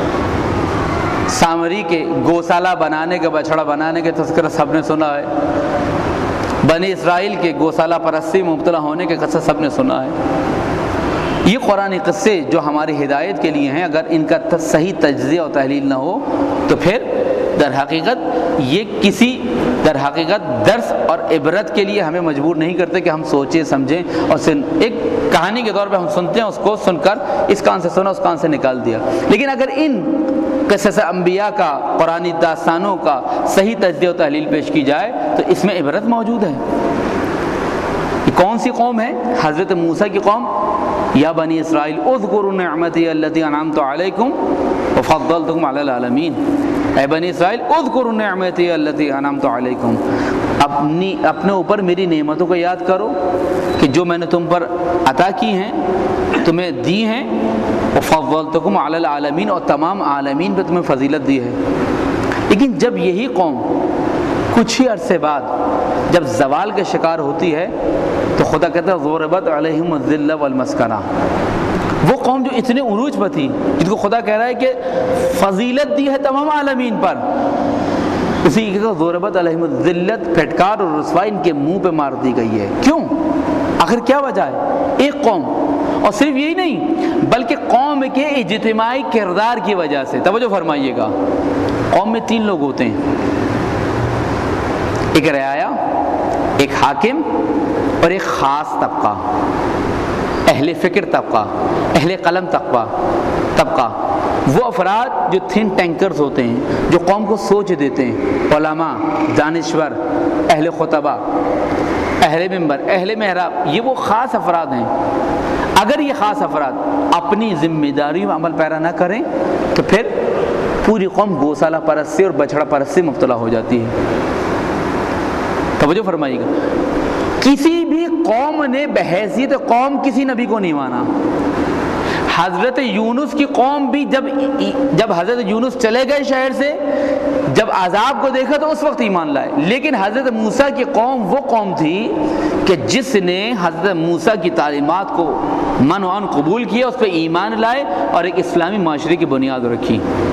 سامری کے گوشالہ بنانے کا، بچھڑا بنانے کا تذکرہ سب نے سنا ہے، بنی اسرائیل کے گوشالہ پرستی میں مبتلا ہونے کے قصہ سب نے سنا ہے۔ یہ قرآنی قصے جو ہماری ہدایت کے لیے ہیں، اگر ان کا صحیح تجزیہ اور تحلیل نہ ہو تو پھر در حقیقت یہ کسی در حقیقت درس اور عبرت کے لیے ہمیں مجبور نہیں کرتے کہ ہم سوچیں سمجھیں، اور ایک کہانی کے طور پہ ہم سنتے ہیں، اس کو سن کر اس کان سے سنا، اس کان سے نکال دیا۔ لیکن اگر ان قصص انبیاء کا، قرآنی داستانوں کا صحیح تجزیہ و تحلیل پیش کی جائے تو اس میں عبرت موجود ہے۔ یہ کون سی قوم ہے؟ حضرت موسیٰ کی قوم۔ یا بنی اسرائیل اذکروا نعمتی التی انعمت علیکم وفضلتکم علی العالمین، اے بنی اسرائیل اذکروا نعمتی التی انعمت علیکم، اپنی اپنے اوپر میری نعمتوں کو یاد کرو کہ جو میں نے تم پر عطا کی ہیں، تمہیں دی ہیں، وفضلتکم علی العالمین، اور تمام عالمین پہ تمہیں فضیلت دی ہے۔ لیکن جب یہی قوم کچھ ہی عرصے بعد جب زوال کا شکار ہوتی ہے تو خدا کہتا ہے ضربت علیہم الذلہ والمسکنہ، وہ قوم جو اتنے عروج پر تھی، جن کو خدا کہہ رہا ہے کہ فضیلت دی ہے تمام عالمین پر، اسی کی ضربت علیہم الذلت، پھٹکار اور رسوائی ان کے منہ پہ مار دی گئی ہے۔ کیوں؟ آخر کیا وجہ ہے؟ ایک قوم، اور صرف یہی نہیں بلکہ قوم کے اجتماعی کردار کی وجہ سے۔ توجہ فرمائیے گا، قوم میں تین لوگ ہوتے ہیں، ایک رعایا، ایک حاکم، اور ایک خاص طبقہ، اہل فکر طبقہ، اہل قلم طبقہ طبقہ وہ افراد جو تھن ٹینکرز ہوتے ہیں، جو قوم کو سوچ دیتے ہیں، علماء، دانشور، اہل خطبہ، اہل منبر، اہل محراب، یہ وہ خاص افراد ہیں۔ اگر یہ خاص افراد اپنی ذمہ داری میں عمل پیرا نہ کریں تو پھر پوری قوم گوسالہ پرستی اور بچھڑا پرستی مبتلا ہو جاتی ہے۔ توجہ فرمائیے گا، کسی بھی قوم نے بحیثیت قوم کسی نبی کو نہیں مانا۔ حضرت یونس کی قوم بھی جب جب حضرت یونس چلے گئے شہر سے، جب عذاب کو دیکھا تو اس وقت ایمان لائے، لیکن حضرت موسیٰ کی قوم وہ قوم تھی کہ جس نے حضرت موسیٰ کی تعلیمات کو من و عن قبول کیا، اس پہ ایمان لائے اور ایک اسلامی معاشرے کی بنیاد رکھی۔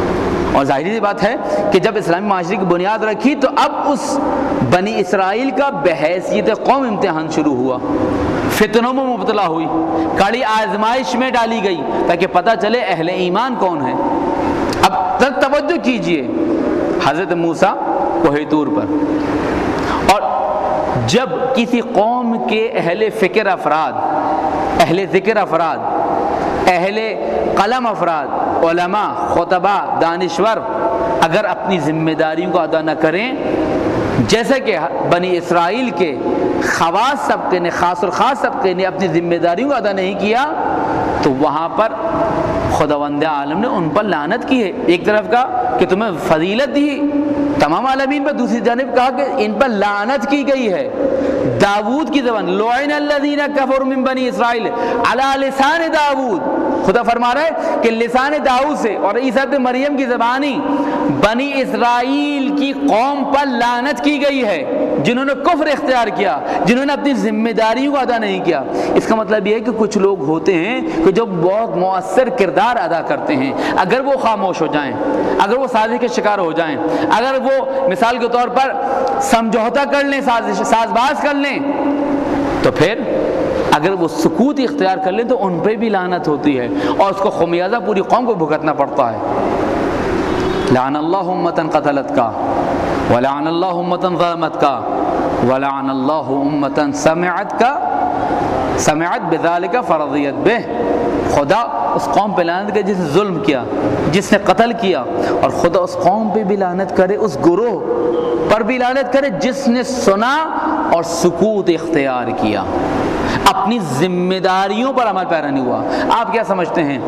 اور ظاہری سی بات ہے کہ جب اسلامی معاشرے کی بنیاد رکھی تو اب اس بنی اسرائیل کا بحیثیت قوم امتحان شروع ہوا، فتنوں میں مبتلا ہوئی، کڑی آزمائش میں ڈالی گئی تاکہ پتہ چلے اہل ایمان کون ہیں۔ اب تک توجہ کیجئے حضرت موسیٰ کوہ طور پر، اور جب کسی قوم کے اہل فکر افراد، اہل ذکر افراد، اہل قلم افراد، علماء، خطباء، دانشور اگر اپنی ذمہ داریوں کو ادا نہ کریں، جیسا کہ بنی اسرائیل کے خواص طبقے نے، خاص اور خاص طبقے نے اپنی ذمہ داریوں کو ادا نہیں کیا، تو وہاں پر خداوند عالم نے ان پر لعنت کی ہے۔ ایک طرف کہا کہ تمہیں فضیلت دی تمام عالمین پر، دوسری جانب کہا کہ ان پر لعنت کی گئی ہے۔ داود کی زبان، لعن الذین کفروا من بنی اسرائیل علی لسان داود، خدا فرما رہا ہے کہ لسان داؤد سے اور عیسیٰ ابن مریم کی زبانی بنی اسرائیل کی قوم پر لعنت کی گئی ہے، جنہوں نے کفر اختیار کیا، جنہوں نے اپنی ذمہ داریوں کو ادا نہیں کیا۔ اس کا مطلب یہ ہے کہ کچھ لوگ ہوتے ہیں کہ جو بہت مؤثر کردار ادا کرتے ہیں، اگر وہ خاموش ہو جائیں، اگر وہ سازش کے شکار ہو جائیں، اگر وہ مثال کے طور پر سمجھوتا کر لیں، سازش ساز باز کر لیں، تو پھر اگر وہ سکوت اختیار کر لیں تو ان پہ بھی لعنت ہوتی ہے، اور اس کو خمیازہ پوری قوم کو بھگتنا پڑتا ہے۔ لعن اللہ امتن قتلت کا، ولعن اللہ امتن ظلمت کا، ولعن اللہ امتن سمعت کا سمعت بذالک فرضیت بہ۔ خدا اس قوم پہ لعنت کرے جس نے ظلم کیا، جس نے قتل کیا، اور خدا اس قوم پہ بھی لعنت کرے، اس گروہ پر بھی لعنت کرے جس نے سنا اور سکوت اختیار کیا، اپنی ذمہ داریوں پر عمل پیرا نہیں ہوا۔ آپ کیا سمجھتے ہیں؟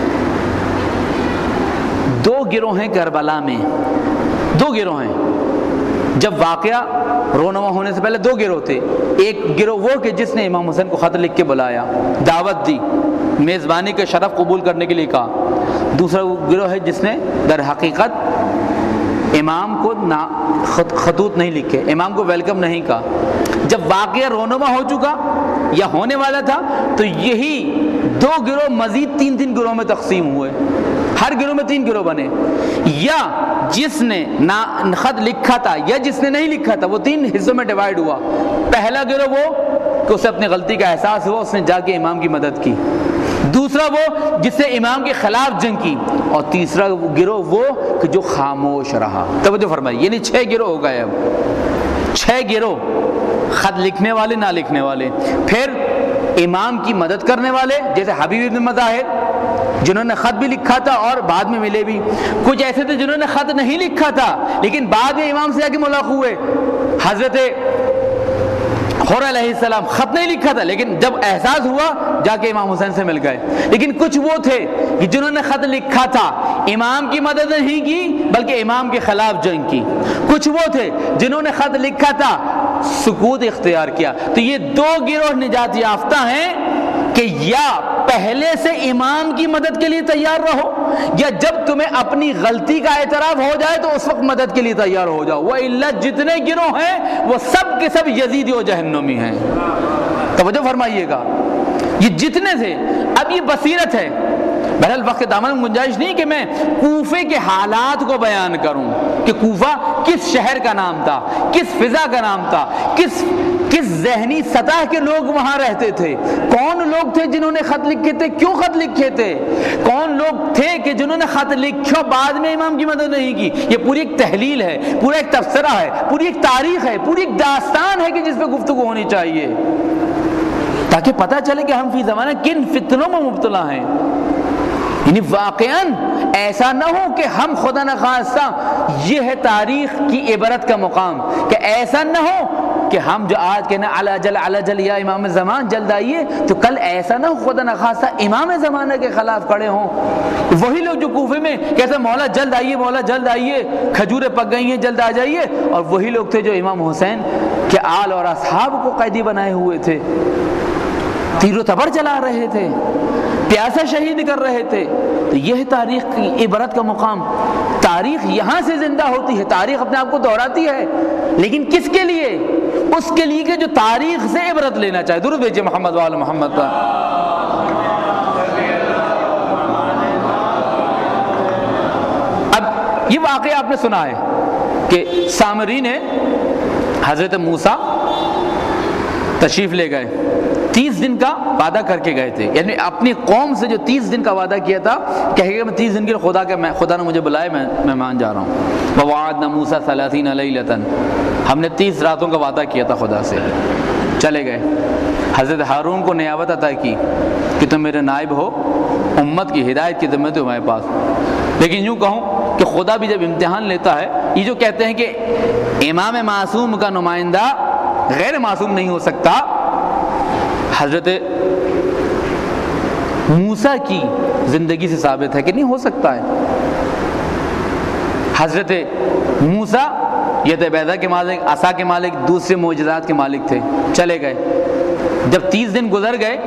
دو گروہ ہیں کربلا میں، دو گروہ ہیں۔ جب واقعہ رونما ہونے سے پہلے دو گروہ تھے، ایک گروہ وہ کہ جس نے امام حسین کو خط لکھ کے بلایا، دعوت دی، میزبانی کے شرف قبول کرنے کے لیے کہا۔ دوسرا وہ گروہ ہے جس نے در حقیقت امام کو خطوط نہیں لکھے، امام کو ویلکم نہیں کہا۔ جب واقعہ رونما ہو چکا یا ہونے والا تھا تو یہی دو گروہ مزید تین تین گروہ میں تقسیم ہوئے، ہر گروہ میں تین گروہ بنے، یا جس نے خط لکھا تھا یا جس نے نہیں لکھا تھا، وہ تین حصوں میں ڈیوائیڈ ہوا۔ پہلا گروہ وہ کہ اسے اپنی غلطی کا احساس ہوا، اس نے جا کے امام کی مدد کی۔ دوسرا وہ جس نے امام کے خلاف جنگ کی، اور تیسرا گروہ وہ کہ جو خاموش رہا۔ توجہ فرمائیے، یعنی چھ گروہ ہو گئے اب، چھ گروہ، خط لکھنے والے، نہ لکھنے والے، پھر امام کی مدد کرنے والے جیسے حبیب ابن مظاہر جنہوں نے خط بھی لکھا تھا اور بعد میں ملے بھی، کچھ ایسے تھے جنہوں نے خط نہیں لکھا تھا لیکن بعد میں امام سے آ کے ملاقات ہوئے۔ حضرت حور علیہ السلام خط نہیں لکھا تھا لیکن جب احساس ہوا جا کے امام حسین سے مل گئے۔ لیکن کچھ وہ تھے جنہوں نے خط لکھا تھا، امام کی مدد نہیں کی بلکہ امام کے خلاف جنگ کی۔ کچھ وہ تھے جنہوں نے خط لکھا تھا، سکوت اختیار کیا۔ تو یہ دو گروہ نجات یافتہ ہیں کہ یا پہلے سے امام کی مدد کے لیے تیار رہو، یا جب تمہیں اپنی غلطی کا اعتراف ہو جائے تو اس وقت مدد کے لیے تیار ہو جاؤ۔ وَإِلَّا جتنے گروہ ہیں وہ سب کے سب یزیدی و جہنمی ہیں۔ توجہ فرمائیے گا، یہ جتنے تھے، اب یہ بصیرت ہے۔ بہرحال وقت دامن میں گنجائش نہیں کہ میں کوفے کے حالات کو بیان کروں کہ کوفہ کس شہر کا نام تھا، کس فضا کا نام تھا، کس کس ذہنی سطح کے لوگ وہاں رہتے تھے، کون لوگ تھے جنہوں نے خط لکھے تھے، کیوں خط لکھے تھے، کون لوگ تھے کہ جنہوں نے خط لکھا بعد میں امام کی مدد نہیں کی۔ یہ پوری ایک تحلیل ہے، پورا ایک تبصرہ ہے، پوری ایک تاریخ ہے، پوری ایک داستان ہے کہ جس پہ گفتگو ہونی چاہیے تاکہ پتہ چلے کہ ہم فی زمانہ کن فتنوں میں مبتلا ہیں۔ یعنی واقعاً ایسا نہ ہو کہ ہم خدا نخواستہ، یہ ہے تاریخ کی عبرت کا مقام، کہ ایسا نہ ہو کہ ہم جو آج کہنا علا جل علا جل یا امام زمان جلد آئیے، تو کل ایسا نہ ہو خدا نخواستہ امام زمانہ کے خلاف کھڑے ہوں۔ وہی لوگ جو کوفے میں کہتے مولا جلد آئیے، مولا جلد آئیے، کھجوریں پک گئی ہیں جلد آ جائیے، اور وہی لوگ تھے جو امام حسین کے آل اور اصحاب کو قیدی بنائے ہوئے تھے، تیر و تبر چلا رہے تھے، پیاسا شہید کر رہے تھے۔ تو یہ تاریخ کی عبرت کا مقام، تاریخ یہاں سے زندہ ہوتی ہے، تاریخ اپنے آپ کو دہراتی ہے، لیکن کس کے لیے؟ اس کے لیے کہ جو تاریخ سے عبرت لینا چاہے۔ درود بھیجئے محمد وآل محمد پر۔ اب یہ واقعہ آپ نے سنا ہے کہ سامری نے حضرت موسیٰ تشریف لے گئے، تیس دن کا وعدہ کر کے گئے تھے، یعنی اپنی قوم سے جو تیس دن کا وعدہ کیا تھا، کہے گا میں تیس دن کے خدا کے خدا نے مجھے بلائے، میں میں مان جا رہا ہوں۔ وَوَعَدْنَا مُوسَىٰ ثَلَاثِينَ لَيْلَةً، ہم نے تیس راتوں کا وعدہ کیا تھا خدا سے، چلے گئے۔ حضرت ہارون کو نیابت عطا کی کہ تم میرے نائب ہو، امت کی ہدایت کی ذمہ تمہارے پاس۔ لیکن یوں کہوں کہ خدا بھی جب امتحان لیتا ہے، یہ جو کہتے ہیں کہ امام معصوم کا نمائندہ غیر معصوم نہیں ہو سکتا، حضرت موسیٰ کی زندگی سے ثابت ہے کہ نہیں ہو سکتا ہے۔ حضرت موسیٰ ید بیضا کے مالک، عصا کے مالک، دوسرے معجزات کے مالک تھے، چلے گئے۔ جب تیس دن گزر گئے،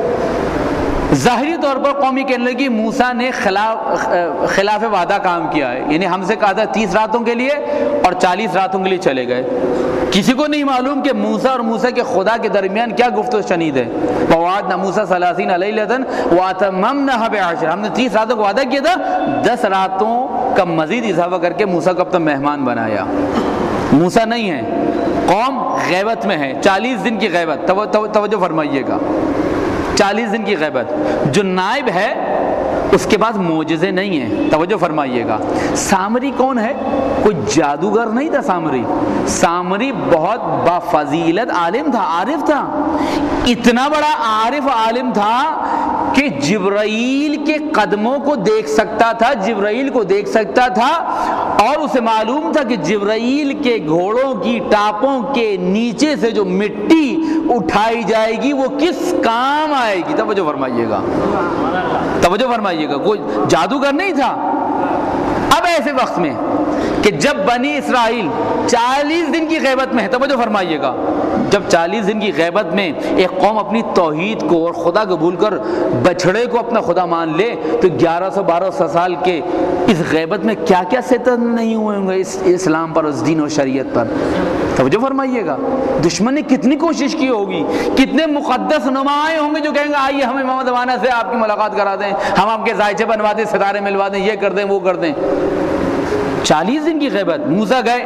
ظاہری طور پر قومی کہنے لگی موسیٰ نے خلاف خلاف وعدہ کام کیا ہے، یعنی ہم سے کہا تھا تیس راتوں کے لیے اور چالیس راتوں کے لیے چلے گئے۔ کسی کو نہیں معلوم کہ موسیٰ اور موسیٰ کے خدا کے درمیان کیا گفت و شنید ہے۔ وَوَعَدْنَا مُوسَىٰ ثَلَاثِينَ لَيْلَةً وَأَتَمَّمْنَاهَا بِعَشْرٍ، ہم نے تیس راتوں کا وعدہ کیا تھا، دس راتوں کا مزید اضافہ کر کے موسیٰ کو اپنا مہمان بنایا۔ موسیٰ نہیں ہے، قوم غیبت میں ہے، چالیس دن کی غیبت، توجہ فرمائیے گا، چالیس دن کی غیبت۔ جو نائب ہے اس کے پاس معجزے نہیں ہیں، توجہ فرمائیے گا۔ سامری کون ہے؟ کوئی جادوگر نہیں تھا سامری، سامری بہت بافضیلت عالم تھا، عارف تھا، اتنا بڑا عارف عالم تھا کہ جبرائیل کے قدموں کو دیکھ سکتا تھا، جبرائیل کو دیکھ سکتا تھا، اور اسے معلوم تھا کہ جبرائیل کے گھوڑوں کی ٹاپوں کے نیچے سے جو مٹی اٹھائی جائے گی وہ کس کام آئے گی۔ توجہ فرمائیے گا، توجہ فرمائیے گا، کوئی جادوگر نہیں تھا۔ اب ایسے وقت میں کہ جب بنی اسرائیل چالیس دن کی غیبت میں ہے، توجہ فرمائیے گا، جب چالیس دن کی غیبت میں ایک قوم اپنی توحید کو اور خدا کو بھول کر بچھڑے کو اپنا خدا مان لے، تو گیارہ سو بارہ سو سال کے اس غیبت میں کیا کیا ستم نہیں ہوئے ہوں گے اس اسلام پر، اس دین و شریعت پر۔ توجہ فرمائیے گا، دشمن نے کتنی کوشش کی ہوگی، کتنے مقدس نمائیں ہوں گے جو کہیں گے آئیے ہمیں محمد زمانہ سے آپ کی ملاقات کرا دیں، ہم آپ کے ذائچے بنوا دیں، ستارے ملوا دیں، یہ کر دیں وہ کر دیں۔ چالیس دن کی غیبت، موسیٰ گئے،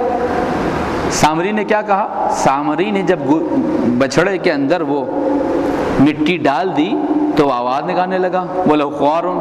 سامری نے کیا کہا؟ سامری نے جب بچھڑے کے اندر وہ مٹی ڈال دی تو آواز نکالنے لگا، بولو خوارن،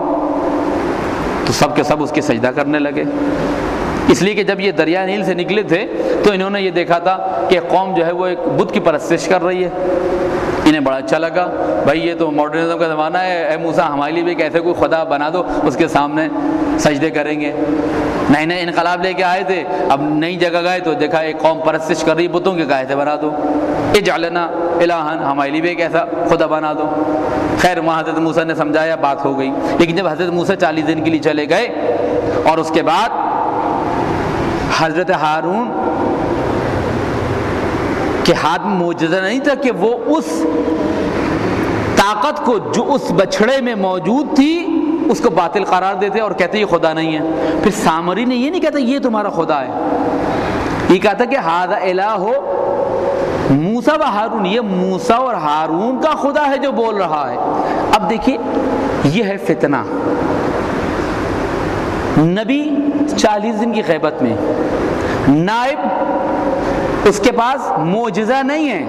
تو سب کے سب اس کے سجدہ کرنے لگے۔ اس لیے کہ جب یہ دریا نیل سے نکلے تھے تو انہوں نے یہ دیکھا تھا کہ قوم جو ہے وہ ایک بت کی پرستش کر رہی ہے، انہیں بڑا اچھا لگا، بھائی یہ تو ماڈرنزم کا زمانہ ہے، اے موسیٰ ہمارے لیے بھی کیسے کوئی خدا بنا دو، اس کے سامنے سجدے کریں گے۔ نئے نئے انقلاب لے کے آئے تھے، اب نئی جگہ گئے تو دیکھا ایک قوم پرستش کر رہی، بتوں کے کہتے بنا دو، اجعلنا الہا، ہمارے لیے بھی ایک ایسا خدا بنا دو۔ خیر وہاں حضرت موسیٰ نے سمجھایا، بات ہو گئی۔ لیکن جب حضرت موسیٰ چالیس دن کے لیے چلے گئے اور اس کے بعد حضرت ہارون کے ہاتھ میں معجزہ نہیں تھا کہ وہ اس طاقت کو جو اس بچھڑے میں موجود تھی اس کو باطل قرار دیتے اور کہتے یہ خدا نہیں ہے۔ پھر سامری نے یہ نہیں کہتا یہ تمہارا خدا ہے، یہ کہتا کہ ھذا الہ موسیٰ و ہارون، یہ موسیٰ اور ہارون کا خدا ہے جو بول رہا ہے۔ اب دیکھیے یہ ہے فتنہ، نبی چالیس دن کی غیبت میں، نائب اس کے پاس معجزہ نہیں ہے،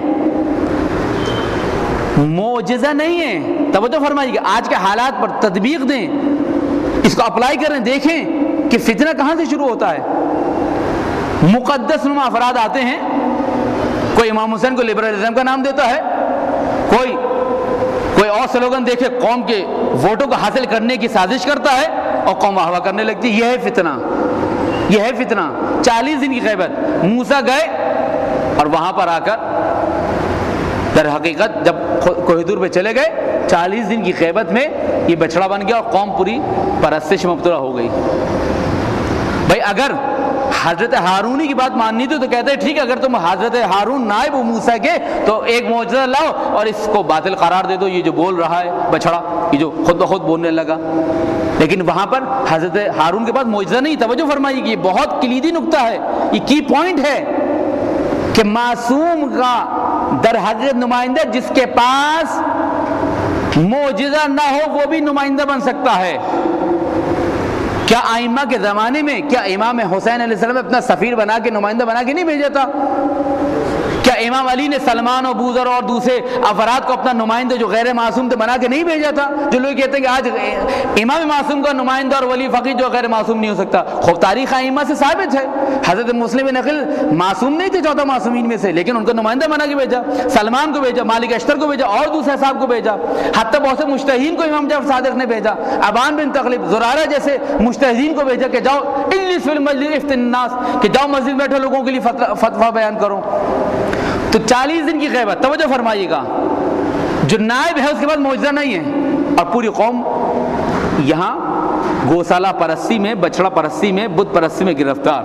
معجزہ نہیں ہے۔ توجہ فرمائیے کہ آج کے حالات پر تطبیق دیں، اس کو اپلائی کریں، دیکھیں کہ فتنہ کہاں سے شروع ہوتا ہے۔ مقدس نما افراد آتے ہیں، کوئی امام حسین کو لبرلزم کا نام دیتا ہے، کوئی کوئی اور سلوگن دیکھے قوم کے ووٹوں کو حاصل کرنے کی سازش کرتا ہے اور قوم واہ واہ کرنے لگتی ہے۔ یہ ہے فتنہ، یہ ہے فتنہ۔ چالیس دن کی غیبت، موسیٰ گئے اور وہاں پر آ کر در حقیقت جب کوہتور پہ چلے گئے، چالیس دن کی غیبت میں یہ بچڑا بن گیا اور قوم پوری پرستش میں مبتلا ہو گئی۔ بھائی اگر حضرت ہارونی کی بات ماننی تھی تو کہتے ہیں ٹھیک ہے، اگر تم حضرت ہارون نائب ہو موسیٰ کے تو ایک معجزہ لاؤ اور اس کو باطل قرار دے دو، یہ جو بول رہا ہے بچڑا، یہ جو خود بخود بولنے لگا۔ لیکن وہاں پر حضرت ہارون کے پاس معجزہ نہیں۔ توجہ فرمائیے کہ یہ بہت کلیدی نقطہ ہے، یہ کی پوائنٹ ہے کہ معصوم کا در حقیقت نمائندہ جس کے پاس معجزہ نہ ہو وہ بھی نمائندہ بن سکتا ہے۔ کیا ائمہ کے زمانے میں کیا امام حسین علیہ السلام اپنا سفیر بنا کے نمائندہ بنا کے نہیں بھیجا تھا؟ کیا امام علی نے سلمان اور بوذر اور دوسرے افراد کو اپنا نمائندہ جو غیر معصوم تھے بنا کے نہیں بھیجا تھا؟ جو لوگ کہتے ہیں کہ آج امام معصوم کا نمائندہ اور ولی فقیر جو غیر معصوم نہیں ہو سکتا، خوب تاریخ ائمہ سے ثابت ہے۔ حضرت مسلم بن عقیل معصوم نہیں تھے چودہ معصومین میں سے، لیکن ان کو نمائندہ بنا کے بھیجا، سلمان کو بھیجا، مالک اشتر کو بھیجا اور دوسرے صاحب کو بھیجا، حتیٰ بہت سے مجتہدین کو امام جعفر صادق نے بھیجا، ابان بن تغلب، زرارہ جیسے مجتہدین کو بھیجا کہ جاؤ اجلس فی المسجد افتن الناس، کہ جاؤ مسجد میں بیٹھو لوگوں کے لیے فتویٰ بیان کرو۔ تو چالیس دن کی غیبت، توجہ فرمائیے گا، جو نائب ہے اس کے بعد معجزہ نہیں ہے، اور پوری قوم یہاں گوسالہ پرستی میں، بچڑا پرستی میں، بت پرستی میں گرفتار۔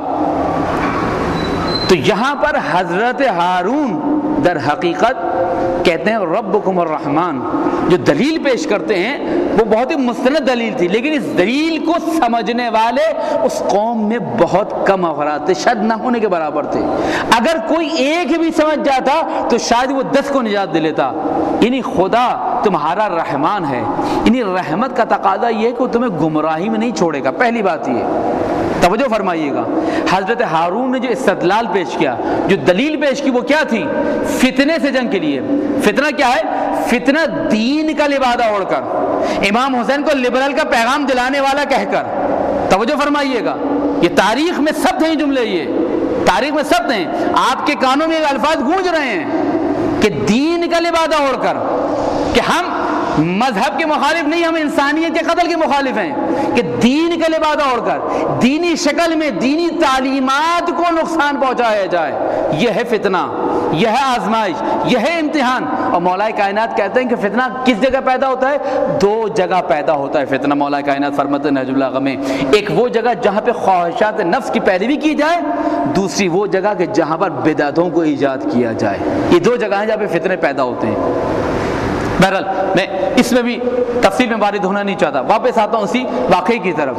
تو یہاں پر حضرت ہارون در حقیقت کہتے ہیں ربکم الرحمن، جو دلیل پیش کرتے ہیں وہ بہت ہی مستند دلیل تھی، لیکن اس دلیل کو سمجھنے والے اس قوم میں بہت کم افراد تھے، شاید نہ ہونے کے برابر تھے۔ اگر کوئی ایک بھی سمجھ جاتا تو شاید وہ دس کو نجات دے لیتا۔ یعنی خدا تمہارا رحمان ہے، یعنی رحمت کا تقاضا یہ ہے کہ وہ تمہیں گمراہی میں نہیں چھوڑے گا۔ پہلی بات یہ توجہ فرمائیے گا، حضرت ہارون نے جو استدلال پیش کیا، جو دلیل پیش کی، وہ کیا تھی؟ فتنے سے جنگ کے لیے۔ فتنہ کیا ہے؟ فتنہ دین کا لبادہ اوڑھ کر، امام حسین کو لبرل کا پیغام دلانے والا کہہ کر۔ توجہ فرمائیے گا، یہ تاریخ میں سب ہیں جملے، یہ تاریخ میں سب ہیں، آپ کے کانوں میں یہ الفاظ گونج رہے ہیں کہ دین کا لبادہ اوڑھ کر، کہ ہم مذہب کے مخالف نہیں، ہم انسانیت کے قتل کے مخالف ہیں، کہ دین کا لبادہ اوڑھ کر دینی شکل میں دینی تعلیمات کو نقصان پہنچایا جائے۔ یہ ہے فتنہ، یہ ہے آزمائش، یہ ہے امتحان۔ اور مولا کائنات کہتے ہیں کہ فتنہ کس جگہ پیدا ہوتا ہے؟ دو جگہ پیدا ہوتا ہے فتنہ۔ مولا کائنات فرماتے ہیں نہج البلاغہ میں، ایک وہ جگہ جہاں پہ خواہشات نفس کی پیروی کی جائے، دوسری وہ جگہ کہ جہاں پر بدعتوں کو ایجاد کیا جائے۔ یہ دو جگہ ہیں جہاں پہ فتنے پیدا ہوتے ہیں۔ بہرحال میں اس میں بھی تفصیل میں وارد ہونا نہیں چاہتا، واپس آتا ہوں اسی واقعے کی طرف۔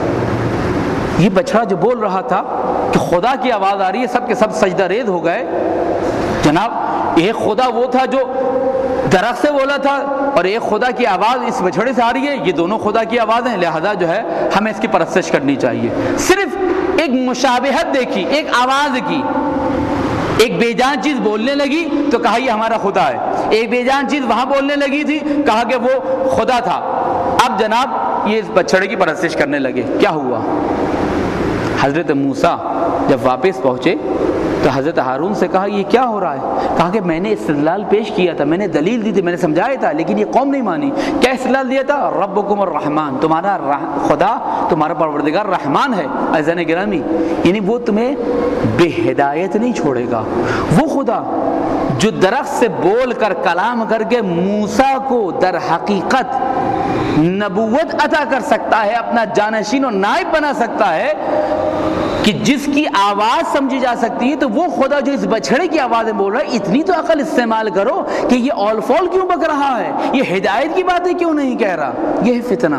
یہ بچڑا جو بول رہا تھا کہ خدا کی آواز آ رہی ہے، سب کے سب سجدہ ریز ہو گئے۔ جناب ایک خدا وہ تھا جو درخت سے بولا تھا، اور ایک خدا کی آواز اس بچڑے سے آ رہی ہے، یہ دونوں خدا کی آوازیں ہیں، لہذا جو ہے ہمیں اس کی پرستش کرنی چاہیے۔ صرف ایک مشابہت دیکھی، ایک آواز کی، ایک بے جان چیز بولنے لگی تو کہا یہ ہمارا خدا ہے، ایک بے جان چیز وہاں بولنے لگی تھی، کہا کہ وہ خدا تھا۔ اب جناب یہ اس بچڑے کی پرستش کرنے لگے۔ کیا ہوا؟ حضرت موسیٰ جب واپس پہنچے تو حضرت ہارون سے کہا یہ کیا ہو رہا ہے؟ کہا کہ میں نے استدلال پیش کیا تھا، میں نے دلیل دی تھی، میں نے سمجھایا تھا، لیکن یہ قوم نہیں مانی۔ کیا استدلال دیا تھا؟ ربکم الرحمن، تمہارا خدا، تمہارا پروردگار رحمان ہے۔ عزیزان گرامی، یعنی وہ تمہیں بے ہدایت نہیں چھوڑے گا۔ وہ خدا جو درخت سے بول کر کلام کر کے موسیٰ کو در حقیقت نبوت عطا کر سکتا ہے، اپنا جانشین و نائب بنا سکتا ہے، کہ جس کی آواز سمجھی جا سکتی ہے، تو وہ خدا جو اس بچڑے کی آوازیں بول رہا ہے، اتنی تو عقل استعمال کرو کہ یہ اول فول کیوں بک رہا ہے، یہ ہدایت کی باتیں کیوں نہیں کہہ رہا۔ یہ ہے فتنہ۔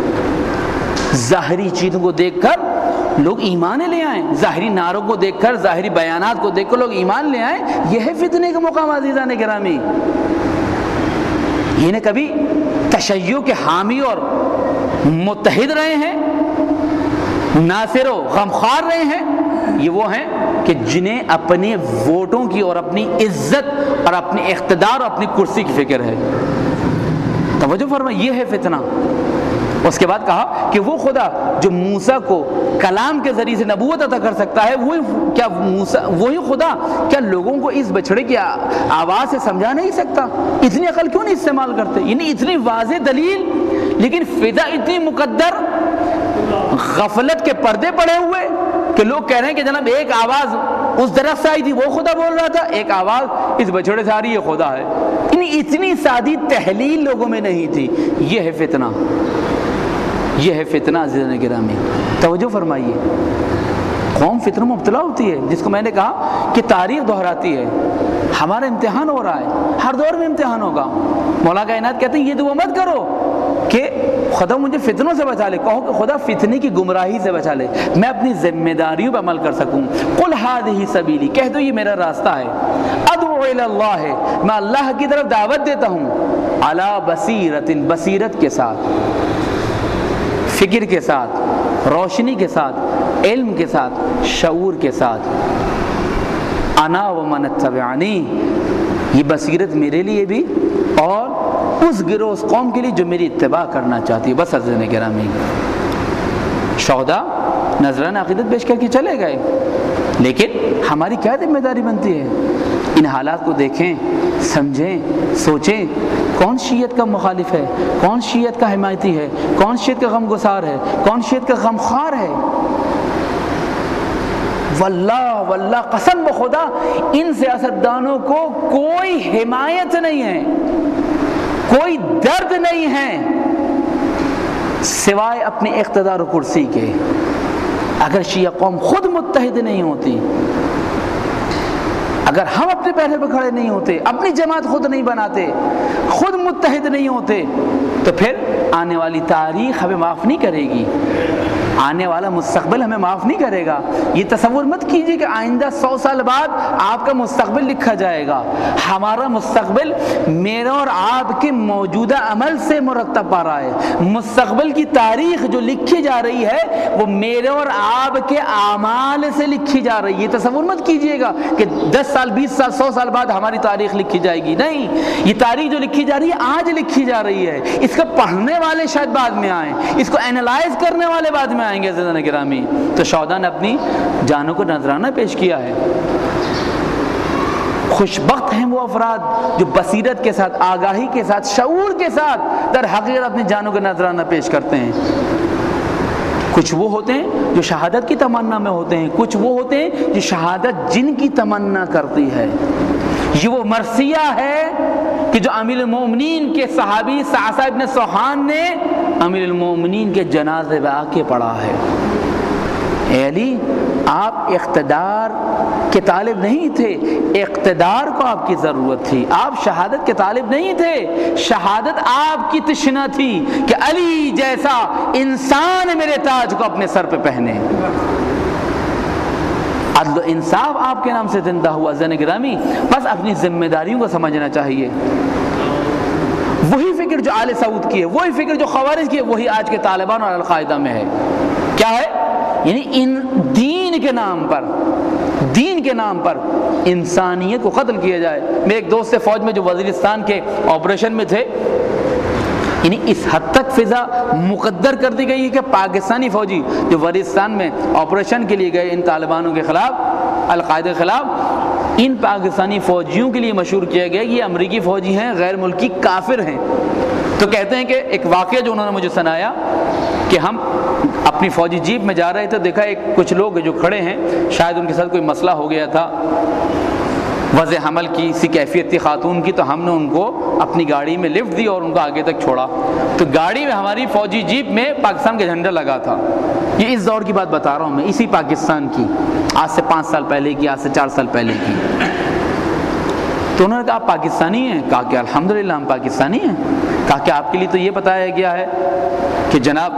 ظاہری چیزوں کو دیکھ کر لوگ ایمان لے آئیں، ظاہری نعروں کو دیکھ کر، ظاہری بیانات کو دیکھ کر لوگ ایمان لے آئیں، یہ ہے فتنے کا مقام۔ عزیزان گرامی، یہ نہ کبھی تشیع کے حامی اور متحد رہے ہیں، ناصر و غمخوار رہے ہیں، یہ وہ ہیں کہ جنہیں اپنے ووٹوں کی اور اپنی عزت اور اپنی اقتدار اور اپنی کرسی کی فکر ہے۔ توجہ فرمائیں، یہ ہے فتنہ۔ اس کے بعد کہا کہ وہ خدا جو موسیٰ کو کلام کے ذریعے سے نبوت عطا کر سکتا ہے، وہی کیا موسیٰ وہی خدا کیا لوگوں کو اس بچڑے کی آواز سے سمجھا نہیں سکتا؟ اتنی عقل کیوں نہیں استعمال کرتے؟ یعنی اتنی واضح دلیل، لیکن فضا اتنی مقدر، غفلت کے پردے پڑے ہوئے کہ لوگ کہہ رہے ہیں کہ جناب ایک آواز اس درخت سے آئی تھی، وہ خدا بول رہا تھا، ایک آواز اس بچڑے سے آ رہی ہے، خدا ہے۔ یعنی اتنی سادی تحلیل لوگوں میں نہیں تھی۔ یہ ہے فتنہ، یہ ہے فتنہ۔ عزیزان گرامی، توجہ فرمائیے، قوم فتنہ میں مبتلا ہوتی ہے، جس کو میں نے کہا کہ تاریخ دہراتی ہے۔ ہمارا امتحان ہو رہا ہے، ہر دور میں امتحان ہوگا۔ مولا کائنات کہتے ہیں یہ دعا مت کرو کہ خدا مجھے فتنوں سے بچا لے، کہو کہ خدا فتنے کی گمراہی سے بچا لے، میں اپنی ذمہ داریوں پہ عمل کر سکوں۔ قل ھذہ سبیلی، کہہ دو یہ میرا راستہ ہے، ادعو الی اللہ، میں اللہ کی طرف دعوت دیتا ہوں، علی بصیرۃ، بصیرت کے ساتھ، فکر کے ساتھ، روشنی کے ساتھ، علم کے ساتھ، شعور کے ساتھ، انا و من اتبعنی، یہ بصیرت میرے لیے بھی اور اس گروہ اس قوم کے لیے جو میری اتباع کرنا چاہتی ہے۔ بس عزیزان گرامی، شہداء نذرانہ عقیدت پیش کر کے چلے گئے، لیکن ہماری کیا ذمہ داری بنتی ہے؟ ان حالات کو دیکھیں، سمجھیں، سوچیں، کون شیعت کا مخالف ہے، کون شیعت کا حمایتی ہے، کون شیعت کا غم گسار ہے، کون شیعت کا غم خوار ہے۔ واللہ واللہ قسم بخدا ان سیاستدانوں کو کوئی حمایت نہیں ہے، کوئی درد نہیں ہے سوائے اپنے اقتدار و کرسی کے۔ اگر شیعہ قوم خود متحد نہیں ہوتی، اگر ہم اپنے پیروں پہ کھڑے نہیں ہوتے، اپنی جماعت خود نہیں بناتے، خود متحد نہیں ہوتے، تو پھر آنے والی تاریخ ہمیں معاف نہیں کرے گی، آنے والا مستقبل ہمیں معاف نہیں کرے گا۔ یہ تصور مت کیجیے کہ آئندہ سو سال بعد آپ کا مستقبل لکھا جائے گا۔ ہمارا مستقبل میرا اور آپ کے موجودہ عمل سے مرتب پا رہا ہے۔ مستقبل کی تاریخ جو لکھی جا رہی ہے وہ میرے اور آپ کے اعمال سے لکھی جا رہی ہے۔ یہ تصور مت کیجیے گا کہ دس سال بیس سال سو سال بعد ہماری تاریخ لکھی جائے گی، نہیں، یہ تاریخ جو لکھی جا رہی ہے آج لکھی جا رہی ہے۔ اس کو پڑھنے والے شاید بعد میں آئیں، اس کو اینالائز کرنے والے بعد میں آئیں گے عزیزان گرامی۔ تو شہداء نے اپنی جانوں کو نذرانہ پیش کیا ہے۔ خوش بخت ہیں وہ افراد جو بصیرت کے ساتھ، آگاہی کے ساتھ، شعور کے ساتھ در حقیقت اپنی جانوں کا نذرانہ پیش کرتے ہیں۔ کچھ وہ ہوتے ہیں جو شہادت کی تمنا میں ہوتے ہیں، کچھ وہ ہوتے ہیں جو شہادت جن کی تمنا کرتی ہے۔ یہ وہ مرثیہ ہے کہ جو امیر المومنین کے صحابی صعصع ابن سوحان نے امیر المومنین کے جنازے پہ آ کے پڑھا ہے۔ اے علی، آپ اقتدار کے طالب نہیں تھے، اقتدار کو آپ کی ضرورت تھی۔ آپ شہادت کے طالب نہیں تھے، شہادت آپ کی تشنا تھی کہ علی جیسا انسان میرے تاج کو اپنے سر پہ پہنے۔ عدل و انصاف آپ کے نام سے زندہ ہوا۔ زن گرامی، بس اپنی ذمہ داریوں کو سمجھنا چاہیے۔ وہی فکر جو آل سعود کی ہے، وہی فکر جو خوارج کی ہے، وہی آج کے طالبان اور القاعدہ میں ہے۔ کیا ہے؟ یعنی ان دین کے نام پر، دین کے نام پر انسانیت کو قتل کیا جائے۔ میرے ایک دوست فوج میں جو وزیرستان کے آپریشن میں تھے، یعنی اس حد تک فضا مقدر کر دی گئی ہے کہ پاکستانی فوجی جو وزیرستان میں آپریشن کے لیے گئے ان طالبانوں کے خلاف، القاعدہ کے خلاف، ان پاکستانی فوجیوں کے لیے مشہور کیا گیا کہ یہ امریکی فوجی ہیں، غیر ملکی کافر ہیں۔ تو کہتے ہیں کہ ایک واقعہ جو انہوں نے مجھے سنایا کہ ہم اپنی فوجی جیپ میں جا رہے تھے، دیکھا ایک کچھ لوگ جو کھڑے ہیں، شاید ان کے ساتھ کوئی مسئلہ ہو گیا تھا، وضع حمل کی سی کیفیت تھی خاتون کی، تو ہم نے ان کو اپنی گاڑی میں لفٹ دی اور ان کو آگے تک چھوڑا۔ تو گاڑی میں ہماری فوجی جیپ میں پاکستان کا جھنڈا لگا تھا۔ یہ اس دور کی بات بتا رہا ہوں میں، اسی پاکستان کی، آج سے پانچ سال پہلے کی، آج سے چار سال پہلے کی۔ تو انہوں نے کہا آپ پاکستانی ہیں؟ کہا کہ الحمدللہ ہم پاکستانی ہیں۔ کہا کہ آپ کے لیے تو یہ بتایا گیا ہے کہ جناب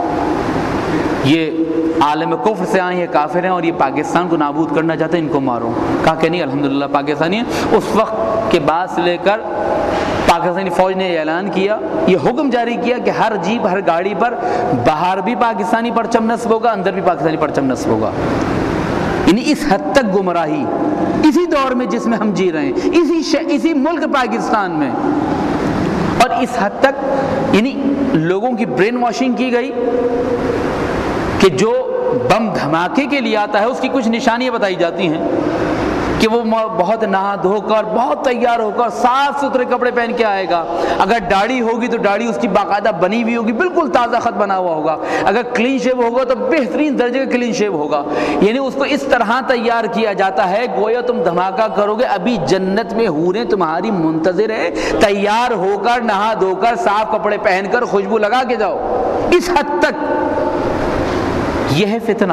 یہ عالم کفر سے آئے ہیں، کافر ہیں اور یہ پاکستان کو نابود کرنا چاہتے ہیں، ان کو مارو۔ کہا کہ نہیں الحمدللہ پاکستانی ہیں۔ اس وقت کے بعد سے لے کر پاکستانی فوج نے یہ اعلان کیا، یہ حکم جاری کیا کہ ہر جیپ، ہر گاڑی پر باہر بھی پاکستانی پرچم نصب ہوگا، اندر بھی پاکستانی پرچم نصب ہوگا۔ یعنی اس حد تک گمراہی اسی دور میں جس میں ہم جی رہے ہیں، اسی ش... اسی ملک پاکستان میں، اور اس حد تک یعنی لوگوں کی برین واشنگ کی گئی کہ جو بم دھماکے کے لیے آتا ہے اس کی کچھ نشانیاں بتائی جاتی ہیں کہ وہ بہت نہا دھو کر، بہت تیار ہو کر، صاف ستھرے کپڑے پہن کے آئے گا۔ اگر داڑھی ہوگی تو داڑھی اس کی باقاعدہ بنی ہوئی ہوگی، بالکل تازہ خط بنا ہوا ہوگا۔ اگر کلین شیو ہوگا تو بہترین درجے کا کلین شیو ہوگا۔ یعنی اس کو اس طرح تیار کیا جاتا ہے گویا تم دھماکہ کرو گے، ابھی جنت میں حوریں تمہاری منتظر ہیں، تیار ہو کر، نہا دھو کر، صاف کپڑے پہن کر، خوشبو لگا کے جاؤ۔ اس حد تک یہ ہے فتنہ،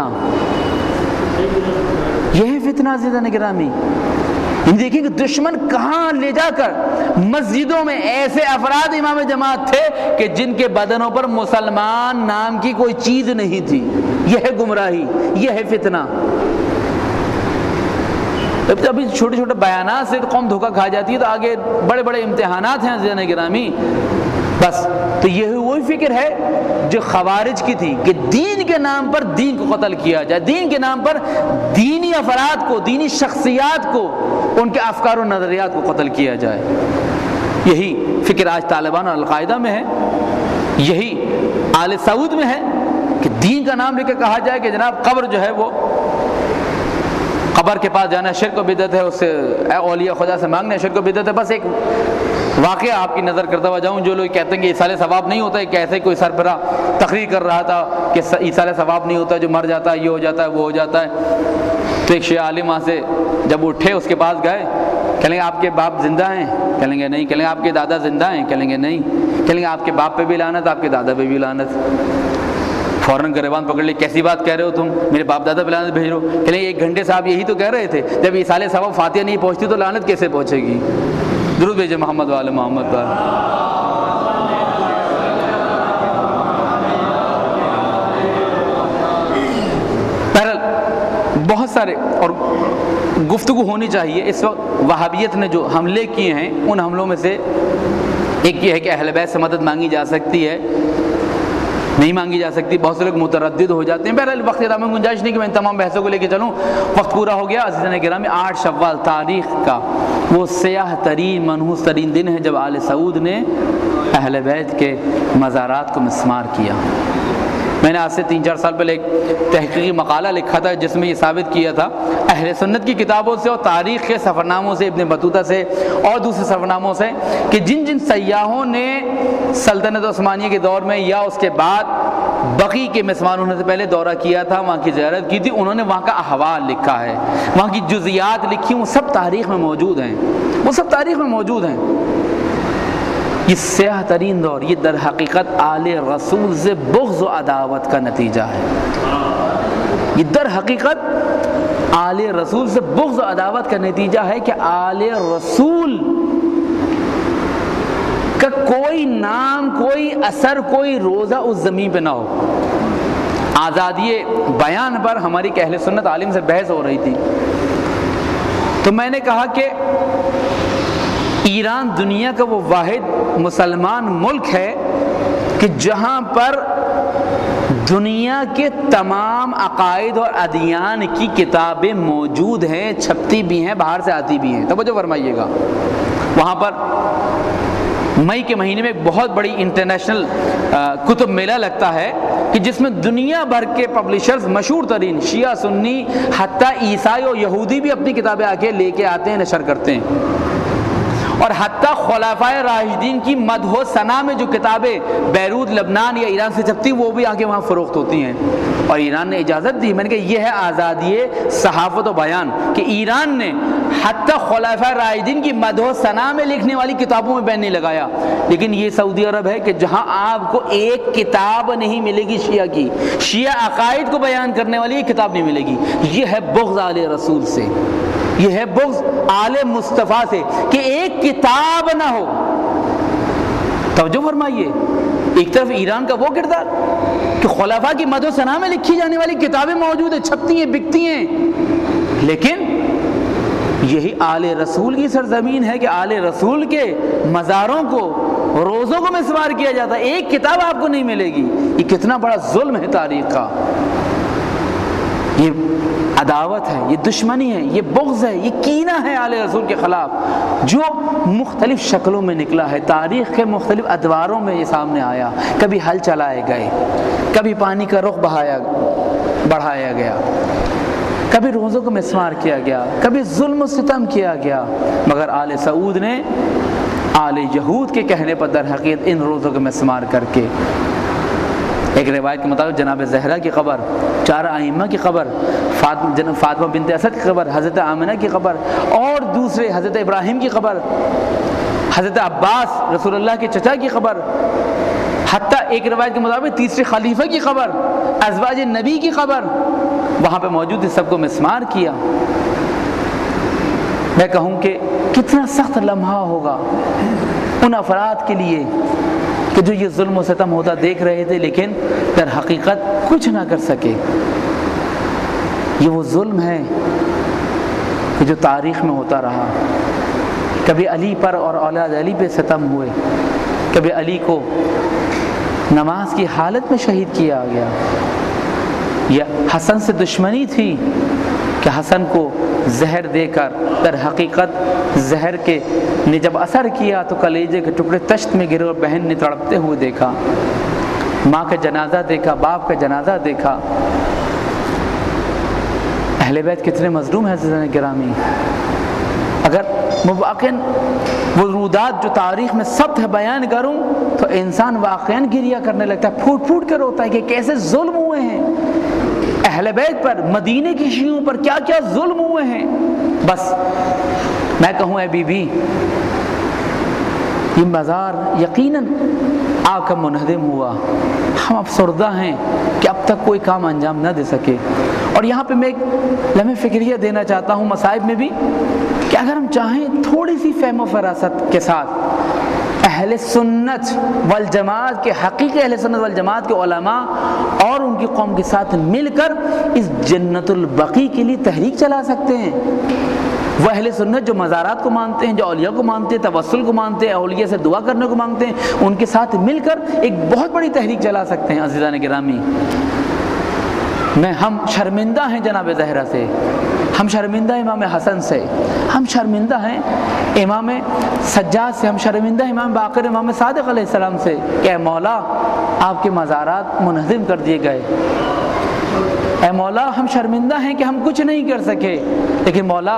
یہ ہے فتنہ عزیزان گرامی۔ دیکھیں کہ دشمن کہاں لے جا کر مسجدوں میں ایسے افراد امام جماعت تھے کہ جن کے بدنوں پر مسلمان نام کی کوئی چیز نہیں تھی۔ یہ ہے گمراہی، یہ ہے فتنہ۔ ابھی چھوٹے چھوٹے بیانات سے قوم دھوکہ کھا جاتی ہے، تو آگے بڑے بڑے امتحانات ہیں عزیزان گرامی، بس تو یہ وہی فکر ہے جو خوارج کی تھی کہ دین کے نام پر دین کو قتل کیا جائے، دین کے نام پر دینی افراد کو، دینی شخصیات کو، ان کے افکار و نظریات کو قتل کیا جائے۔ یہی فکر آج طالبان اور القاعدہ میں ہے، یہی آل سعود میں ہے کہ دین کا نام لے کے کہا جائے کہ جناب قبر جو ہے وہ، قبر کے پاس جانا شرک و بدعت ہے، اس سے اولیاء خدا سے مانگنا شرک و بدعت ہے۔ بس ایک واقعہ آپ کی نظر کرتا ہوا جاؤں، جو لوگ کہتے ہیں کہ ایصال ثواب نہیں ہوتا ہے، کیسے کوئی سربراہ تقریر کر رہا تھا کہ ایصال ثواب نہیں ہوتا، جو مر جاتا ہے یہ ہو جاتا ہے وہ ہو جاتا ہے، تو ایک شیعہ عالم وہاں سے جب اٹھے اس کے پاس گئے، کہیں گے آپ کے باپ زندہ ہیں؟ کہیں گے نہیں۔ کہیں گے آپ کے دادا زندہ ہیں؟ کہیں گے نہیں۔ کہیں گے آپ کے باپ پہ بھی لعنت، آپ کے دادا پہ بھی لعنت۔ فوراً گریبان پکڑ لی، کیسی بات کہہ رہے ہو تم، میرے باپ دادا پہ لعنت بھیج رہے ہو؟ کہیں گے ایک گھنٹے سے آپ یہی تو کہہ رہے تھے، جب ایصال ثواب فاتحہ نہیں پہنچتی تو لعنت کیسے پہنچے گی؟ درود بھیجے محمد والے محمد پر۔ بہرحال بہت سارے اور گفتگو ہونی چاہیے۔ اس وقت وہابیت نے جو حملے کیے ہیں ان حملوں میں سے ایک یہ ہے کہ اہل بیت سے مدد مانگی جا سکتی ہے، نہیں مانگی جا سکتی، بہت سے لوگ متردد ہو جاتے ہیں۔ بہرحال وقت میں گنجائش نہیں کہ میں ان تمام بحثوں کو لے کے چلوں، وقت پورا ہو گیا۔ عزیزان گرامی، آٹھ شوال تاریخ کا وہ سیاہ ترین منحوس ترین دن ہے جب آل سعود نے اہل بیت کے مزارات کو مسمار کیا۔ میں نے آج سے تین چار سال پہلے ایک تحقیقی مقالہ لکھا تھا جس میں یہ ثابت کیا تھا اہل سنت کی کتابوں سے اور تاریخ کے سفرناموں سے، ابن بطوطہ سے اور دوسرے سفرناموں سے، کہ جن جن سیاحوں نے سلطنت عثمانیہ کے دور میں یا اس کے بعد بقیع کے مسمار ہونے سے پہلے دورہ کیا تھا، وہاں کی زیارت کی تھی، انہوں نے وہاں کا احوال لکھا ہے، وہاں کی جزیات لکھی، وہ سب تاریخ میں موجود ہیں، وہ سب تاریخ میں موجود ہیں۔ یہ سیاہ ترین دور، یہ در حقیقت آل رسول سے بغض و عداوت کا نتیجہ ہے۔ یہ در حقیقت آل رسول سے بغض و عداوت کا نتیجہ ہے کہ آل رسول کا کوئی نام، کوئی اثر، کوئی روزہ اس زمین پہ نہ ہو۔ آزادی بیان پر ہماری اہل سنت عالم سے بحث ہو رہی تھی، تو میں نے کہا کہ ایران دنیا کا وہ واحد مسلمان ملک ہے کہ جہاں پر دنیا کے تمام عقائد اور ادیان کی کتابیں موجود ہیں، چھپتی بھی ہیں، باہر سے آتی بھی ہیں۔ توجہ فرمائیے گا، وہاں پر مئی کے مہینے میں ایک بہت بڑی انٹرنیشنل کتب میلہ لگتا ہے کہ جس میں دنیا بھر کے پبلشرز، مشہور ترین شیعہ سنی، حتیٰ عیسائی اور یہودی بھی اپنی کتابیں آ کے لے کے آتے ہیں، نشر کرتے ہیں، اور حتیٰ خلفائے راشدین کی مدح و ثنا میں جو کتابیں بیروت، لبنان یا ایران سے چھپتی وہ بھی آگے وہاں فروخت ہوتی ہیں، اور ایران نے اجازت دی۔ میں نے کہا یہ ہے آزادی صحافت و بیان کہ ایران نے حتیٰ خلفائے راشدین کی مدح و ثنا میں لکھنے والی کتابوں میں بین نہیں لگایا، لیکن یہ سعودی عرب ہے کہ جہاں آپ کو ایک کتاب نہیں ملے گی شیعہ کی، شیعہ عقائد کو بیان کرنے والی ایک کتاب نہیں ملے گی۔ یہ ہے بغض آل رسول سے، یہ ہے بغض آل مصطفیٰ سے کہ ایک کتاب نہ ہو۔ توجہ فرمائیے، ایک طرف ایران کا وہ کردار کہ خلفاء کی مدح و ثنا میں لکھی جانے والی کتابیں موجود ہیں، چھپتی ہیں، بکتی ہیں، لیکن یہی آل رسول کی سرزمین ہے کہ آل رسول کے مزاروں کو، روزوں کو مسمار کیا جاتا ہے، ایک کتاب آپ کو نہیں ملے گی۔ یہ کتنا بڑا ظلم ہے تاریخ کا، یہ عداوت ہے، یہ دشمنی ہے، یہ بغض ہے، یہ کینہ ہے آل رسول کے خلاف، جو مختلف شکلوں میں نکلا ہے، تاریخ کے مختلف ادواروں میں یہ سامنے آیا۔ کبھی حل چلائے گئے، کبھی پانی کا رخ بہایا بڑھایا گیا، کبھی روزوں کو مسمار کیا گیا، کبھی ظلم و ستم کیا گیا، مگر آل سعود نے آل یہود کے کہنے پر در حقیقت ان روزوں کو مسمار کر کے، ایک روایت کے مطابق جناب زہرا کی قبر، چار ائمہ کی قبر، فاطمہ فاطمہ بنت اسد کی قبر، حضرت آمنہ کی قبر، اور دوسرے حضرت ابراہیم کی قبر، حضرت عباس رسول اللہ کے چچا کی قبر، حتیٰ ایک روایت کے مطابق تیسرے خلیفہ کی قبر، ازواج نبی کی قبر وہاں پہ موجود ہے، سب کو مسمار کیا۔ میں کہوں کہ کتنا سخت لمحہ ہوگا ان افراد کے لیے کہ جو یہ ظلم و ستم ہوتا دیکھ رہے تھے لیکن در حقیقت کچھ نہ کر سکے۔ یہ وہ ظلم ہے کہ جو تاریخ میں ہوتا رہا، کبھی علی پر اور اولاد علی پہ ستم ہوئے، کبھی علی کو نماز کی حالت میں شہید کیا گیا، یا حسن سے دشمنی تھی کہ حسن کو زہر دے کر، در حقیقت زہر کے نے جب اثر کیا تو کلیجے کے ٹکڑے تشت میں گرے اور بہن نے تڑپتے ہوئے دیکھا، ماں کا جنازہ دیکھا، باپ کا جنازہ دیکھا۔ اہل بیت کتنے مظلوم ہیں عزیزان گرامی۔ اگر واقعاً وہ رودات جو تاریخ میں ثبت ہے بیان کروں تو انسان واقعاً گریہ کرنے لگتا ہے، پھوٹ پھوٹ کر روتا ہے کہ کیسے ظلم ہوئے ہیں اہل بیت پر، مدینے کی شیعوں پر کیا کیا ظلم ہوئے ہیں۔ بس میں کہوں اے بی بی، یہ مزار یقیناً آ کر منہدم ہوا، ہم افسردہ ہیں کہ اب تک کوئی کام انجام نہ دے سکے۔ اور یہاں پہ میں ایک لمحہ فکریہ دینا چاہتا ہوں مصائب میں بھی، کہ اگر ہم چاہیں تھوڑی سی فہم و فراست کے ساتھ اہل سنت والجماعت کے حقیقی اہل سنت والجماعت کے علماء اور ان کی قوم کے ساتھ مل کر اس جنت البقیع کے لیے تحریک چلا سکتے ہیں۔ وہ اہل سنت جو مزارات کو مانتے ہیں، جو اولیاء کو مانتے ہیں، توسل کو مانتے ہیں، اولیاء سے دعا کرنے کو مانگتے ہیں، ان کے ساتھ مل کر ایک بہت بڑی تحریک چلا سکتے ہیں۔ عزیزان گرامی، میں ہم شرمندہ ہیں جناب زہرا سے، ہم شرمندہ امام حسن سے، ہم شرمندہ ہیں امام سجاد سے، ہم شرمندہ امام باقر امام صادق علیہ السلام سے کہ اے مولا آپ کے مزارات منہدم کر دیے گئے، اے مولا ہم شرمندہ ہیں کہ ہم کچھ نہیں کر سکے۔ لیکن مولا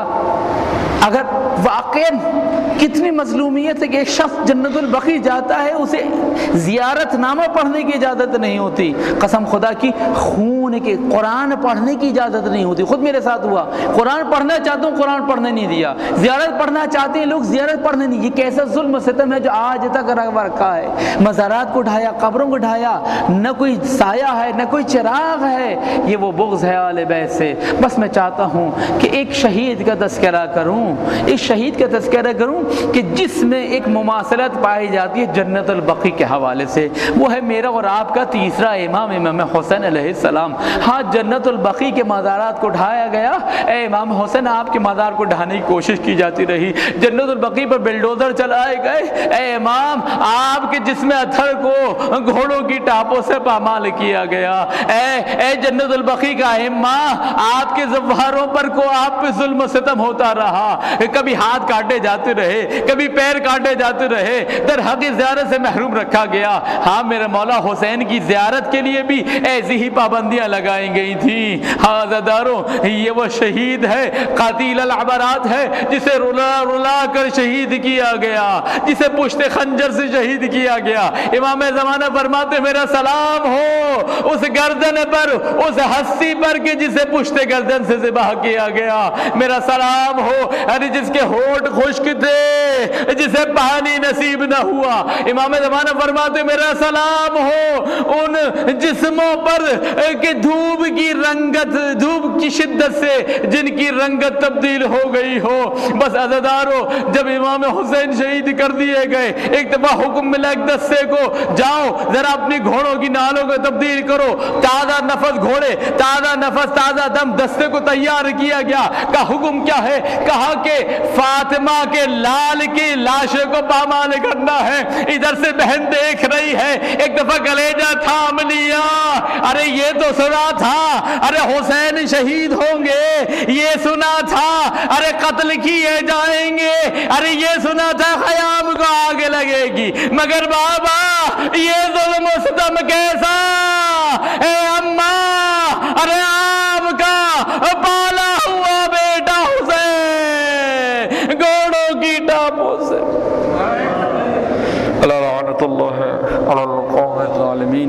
اگر واقعاً کتنی مظلومیت ہے کہ ایک شخص جنت البقیع جاتا ہے اسے زیارت نامہ پڑھنے کی اجازت نہیں ہوتی، قسم خدا کی خون کے قرآن پڑھنے کی اجازت نہیں ہوتی، خود میرے ساتھ ہوا، قرآن پڑھنا چاہتا ہوں قرآن پڑھنے نہیں دیا، زیارت پڑھنا چاہتے ہیں لوگ زیارت پڑھنے نہیں، یہ کیسا ظلم و ستم ہے جو آج تک رکھا ہے۔ مزارات کو ڈھایا، قبروں کو ڈھایا، نہ کوئی سایہ ہے نہ کوئی چراغ ہے، یہ وہ بغض ہے اہل بیت سے۔ بس میں چاہتا ہوں کہ ایک شہید کا تذکرہ کروں، ایک شہید کا تذکرہ کروں کہ جس میں ایک مماثلت پائی جاتی ہے جنت البقیع کے حوالے سے، وہ ہے میرا اور آپ کا تیسرا امام، امام حسین علیہ السلام۔ ہاں جنت البقیع کے مزارات کو ڈھایا گیا، اے امام حسین آپ کے مزار کو ڈھانے کی کوشش کی جاتی رہی، جنت البقیع پر بلڈوزر چلائے گئے، اے امام آپ کے جسم اتھر کو گھوڑوں کی ٹاپوں سے پامال کیا گیا، اے اے جنت البقیع کا ائمہ آپ کے زواروں پر کو آپ پہ ظلم و ستم ہوتا رہا، کبھی ہاتھ کاٹے جاتے رہے، کبھی پیر کاٹے جاتے رہے، در حق زیارت سے محروم رکھا گیا۔ ہاں میرے مولا حسین کی زیارت کے لیے بھی ایسی ہی پابندیاں لگائی گئی تھیں۔ ہاں عزاداروں، یہ وہ شہید ہے، قاتل العبرات ہے، جسے رلا رلا کر شہید کیا گیا، جسے پشت خنجر سے شہید کیا گیا۔ امام زمانہ فرماتے میرا سلام ہو اس گردن پر، اس ہستی پر کہ جسے پشت گردن سے ذبح کیا گیا، میرا سلام ہو ارے جس کے ہونٹ خشک تھے، جسے پانی نصیب نہ ہوا۔ امام زمانہ فرماتے میرا سلام ہو ان جسموں پر کہ دھوپ کی رنگت، دھوپ کی شدت سے جن کی رنگت تبدیل ہو گئی ہو۔ بس عزادارو، جب امام حسین شہید کر دیے گئے، ایک دفعہ حکم ملا ایک دستے کو، جاؤ ذرا اپنی گھوڑوں کی نالوں کو تبدیل کرو، تازہ نفس گھوڑے، تازہ نفس، تازہ دم دستے کو تیار کیا گیا۔ کا حکم کیا ہے؟ کہا کہ فاطمہ کے لال کی لاشے کو پامال کرنا ہے۔ ادھر سے بہن دیکھ رہی ہے، ایک دفعہ کلیجہ تھام لیا، ارے یہ تو سنا تھا ارے حسین شہید ہوں گے، یہ سنا تھا ارے قتل کیے جائیں گے، ارے یہ سنا تھا خیام کو آگ لگے گی، مگر بابا یہ ظلم و ستم کیسا؟ اے اماں، ارے آپ کا پالا ہوا بیٹا حسین گھوڑوں کی ٹاپوں سے، لعنت اللہ علی القوم الظالمین،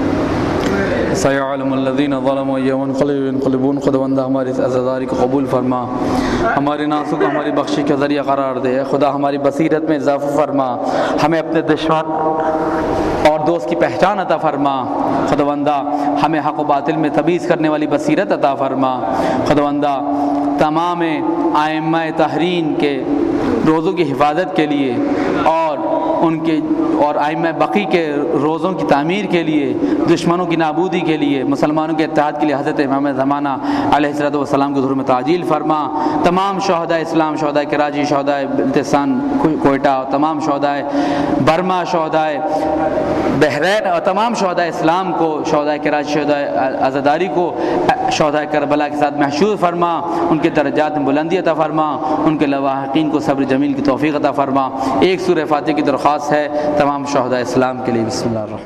سیعلم الذین ظلموا یوم انقلبون۔ خداوندہ ہماری عزاداری کو قبول فرما، ہمارے ناسوں کو ہماری بخشش کا ذریعہ قرار دے، خدا ہماری بصیرت میں اضافہ فرما، ہمیں اپنے دشمن اور دوست کی پہچان عطا فرما، خداوندہ ہمیں حق و باطل میں تمیز کرنے والی بصیرت عطا فرما، خداوندہ تمام ائمہ تحرین کے روزوں کی حفاظت کے لیے اور ان کے اور ائمہ بقی کے روزوں کی تعمیر کے لیے، دشمنوں کی نابودی کے لیے، مسلمانوں کے اتحاد کے لیے حضرت امام زمانہ علیہ الصلوۃ والسلام کے ظہور میں تعجیل فرما۔ تمام شہداء اسلام، شہداء کراچی، شہداء بلتستان کوئٹہ، تمام شہداء برما، شہداء بحرین اور تمام شہداء اسلام کو، شہداء کراچی، شہداء عزاداری کو شہداء کربلا کے ساتھ محشور فرما، ان کے درجات میں بلندی عطا فرما، ان کے لواحقین کو صبر جمیل کی توفیق عطا فرما۔ ایک سورہ فاتحہ کی درخواست ہے تمام شہداء اسلام کے لیے۔ بسم اللہ الرحمن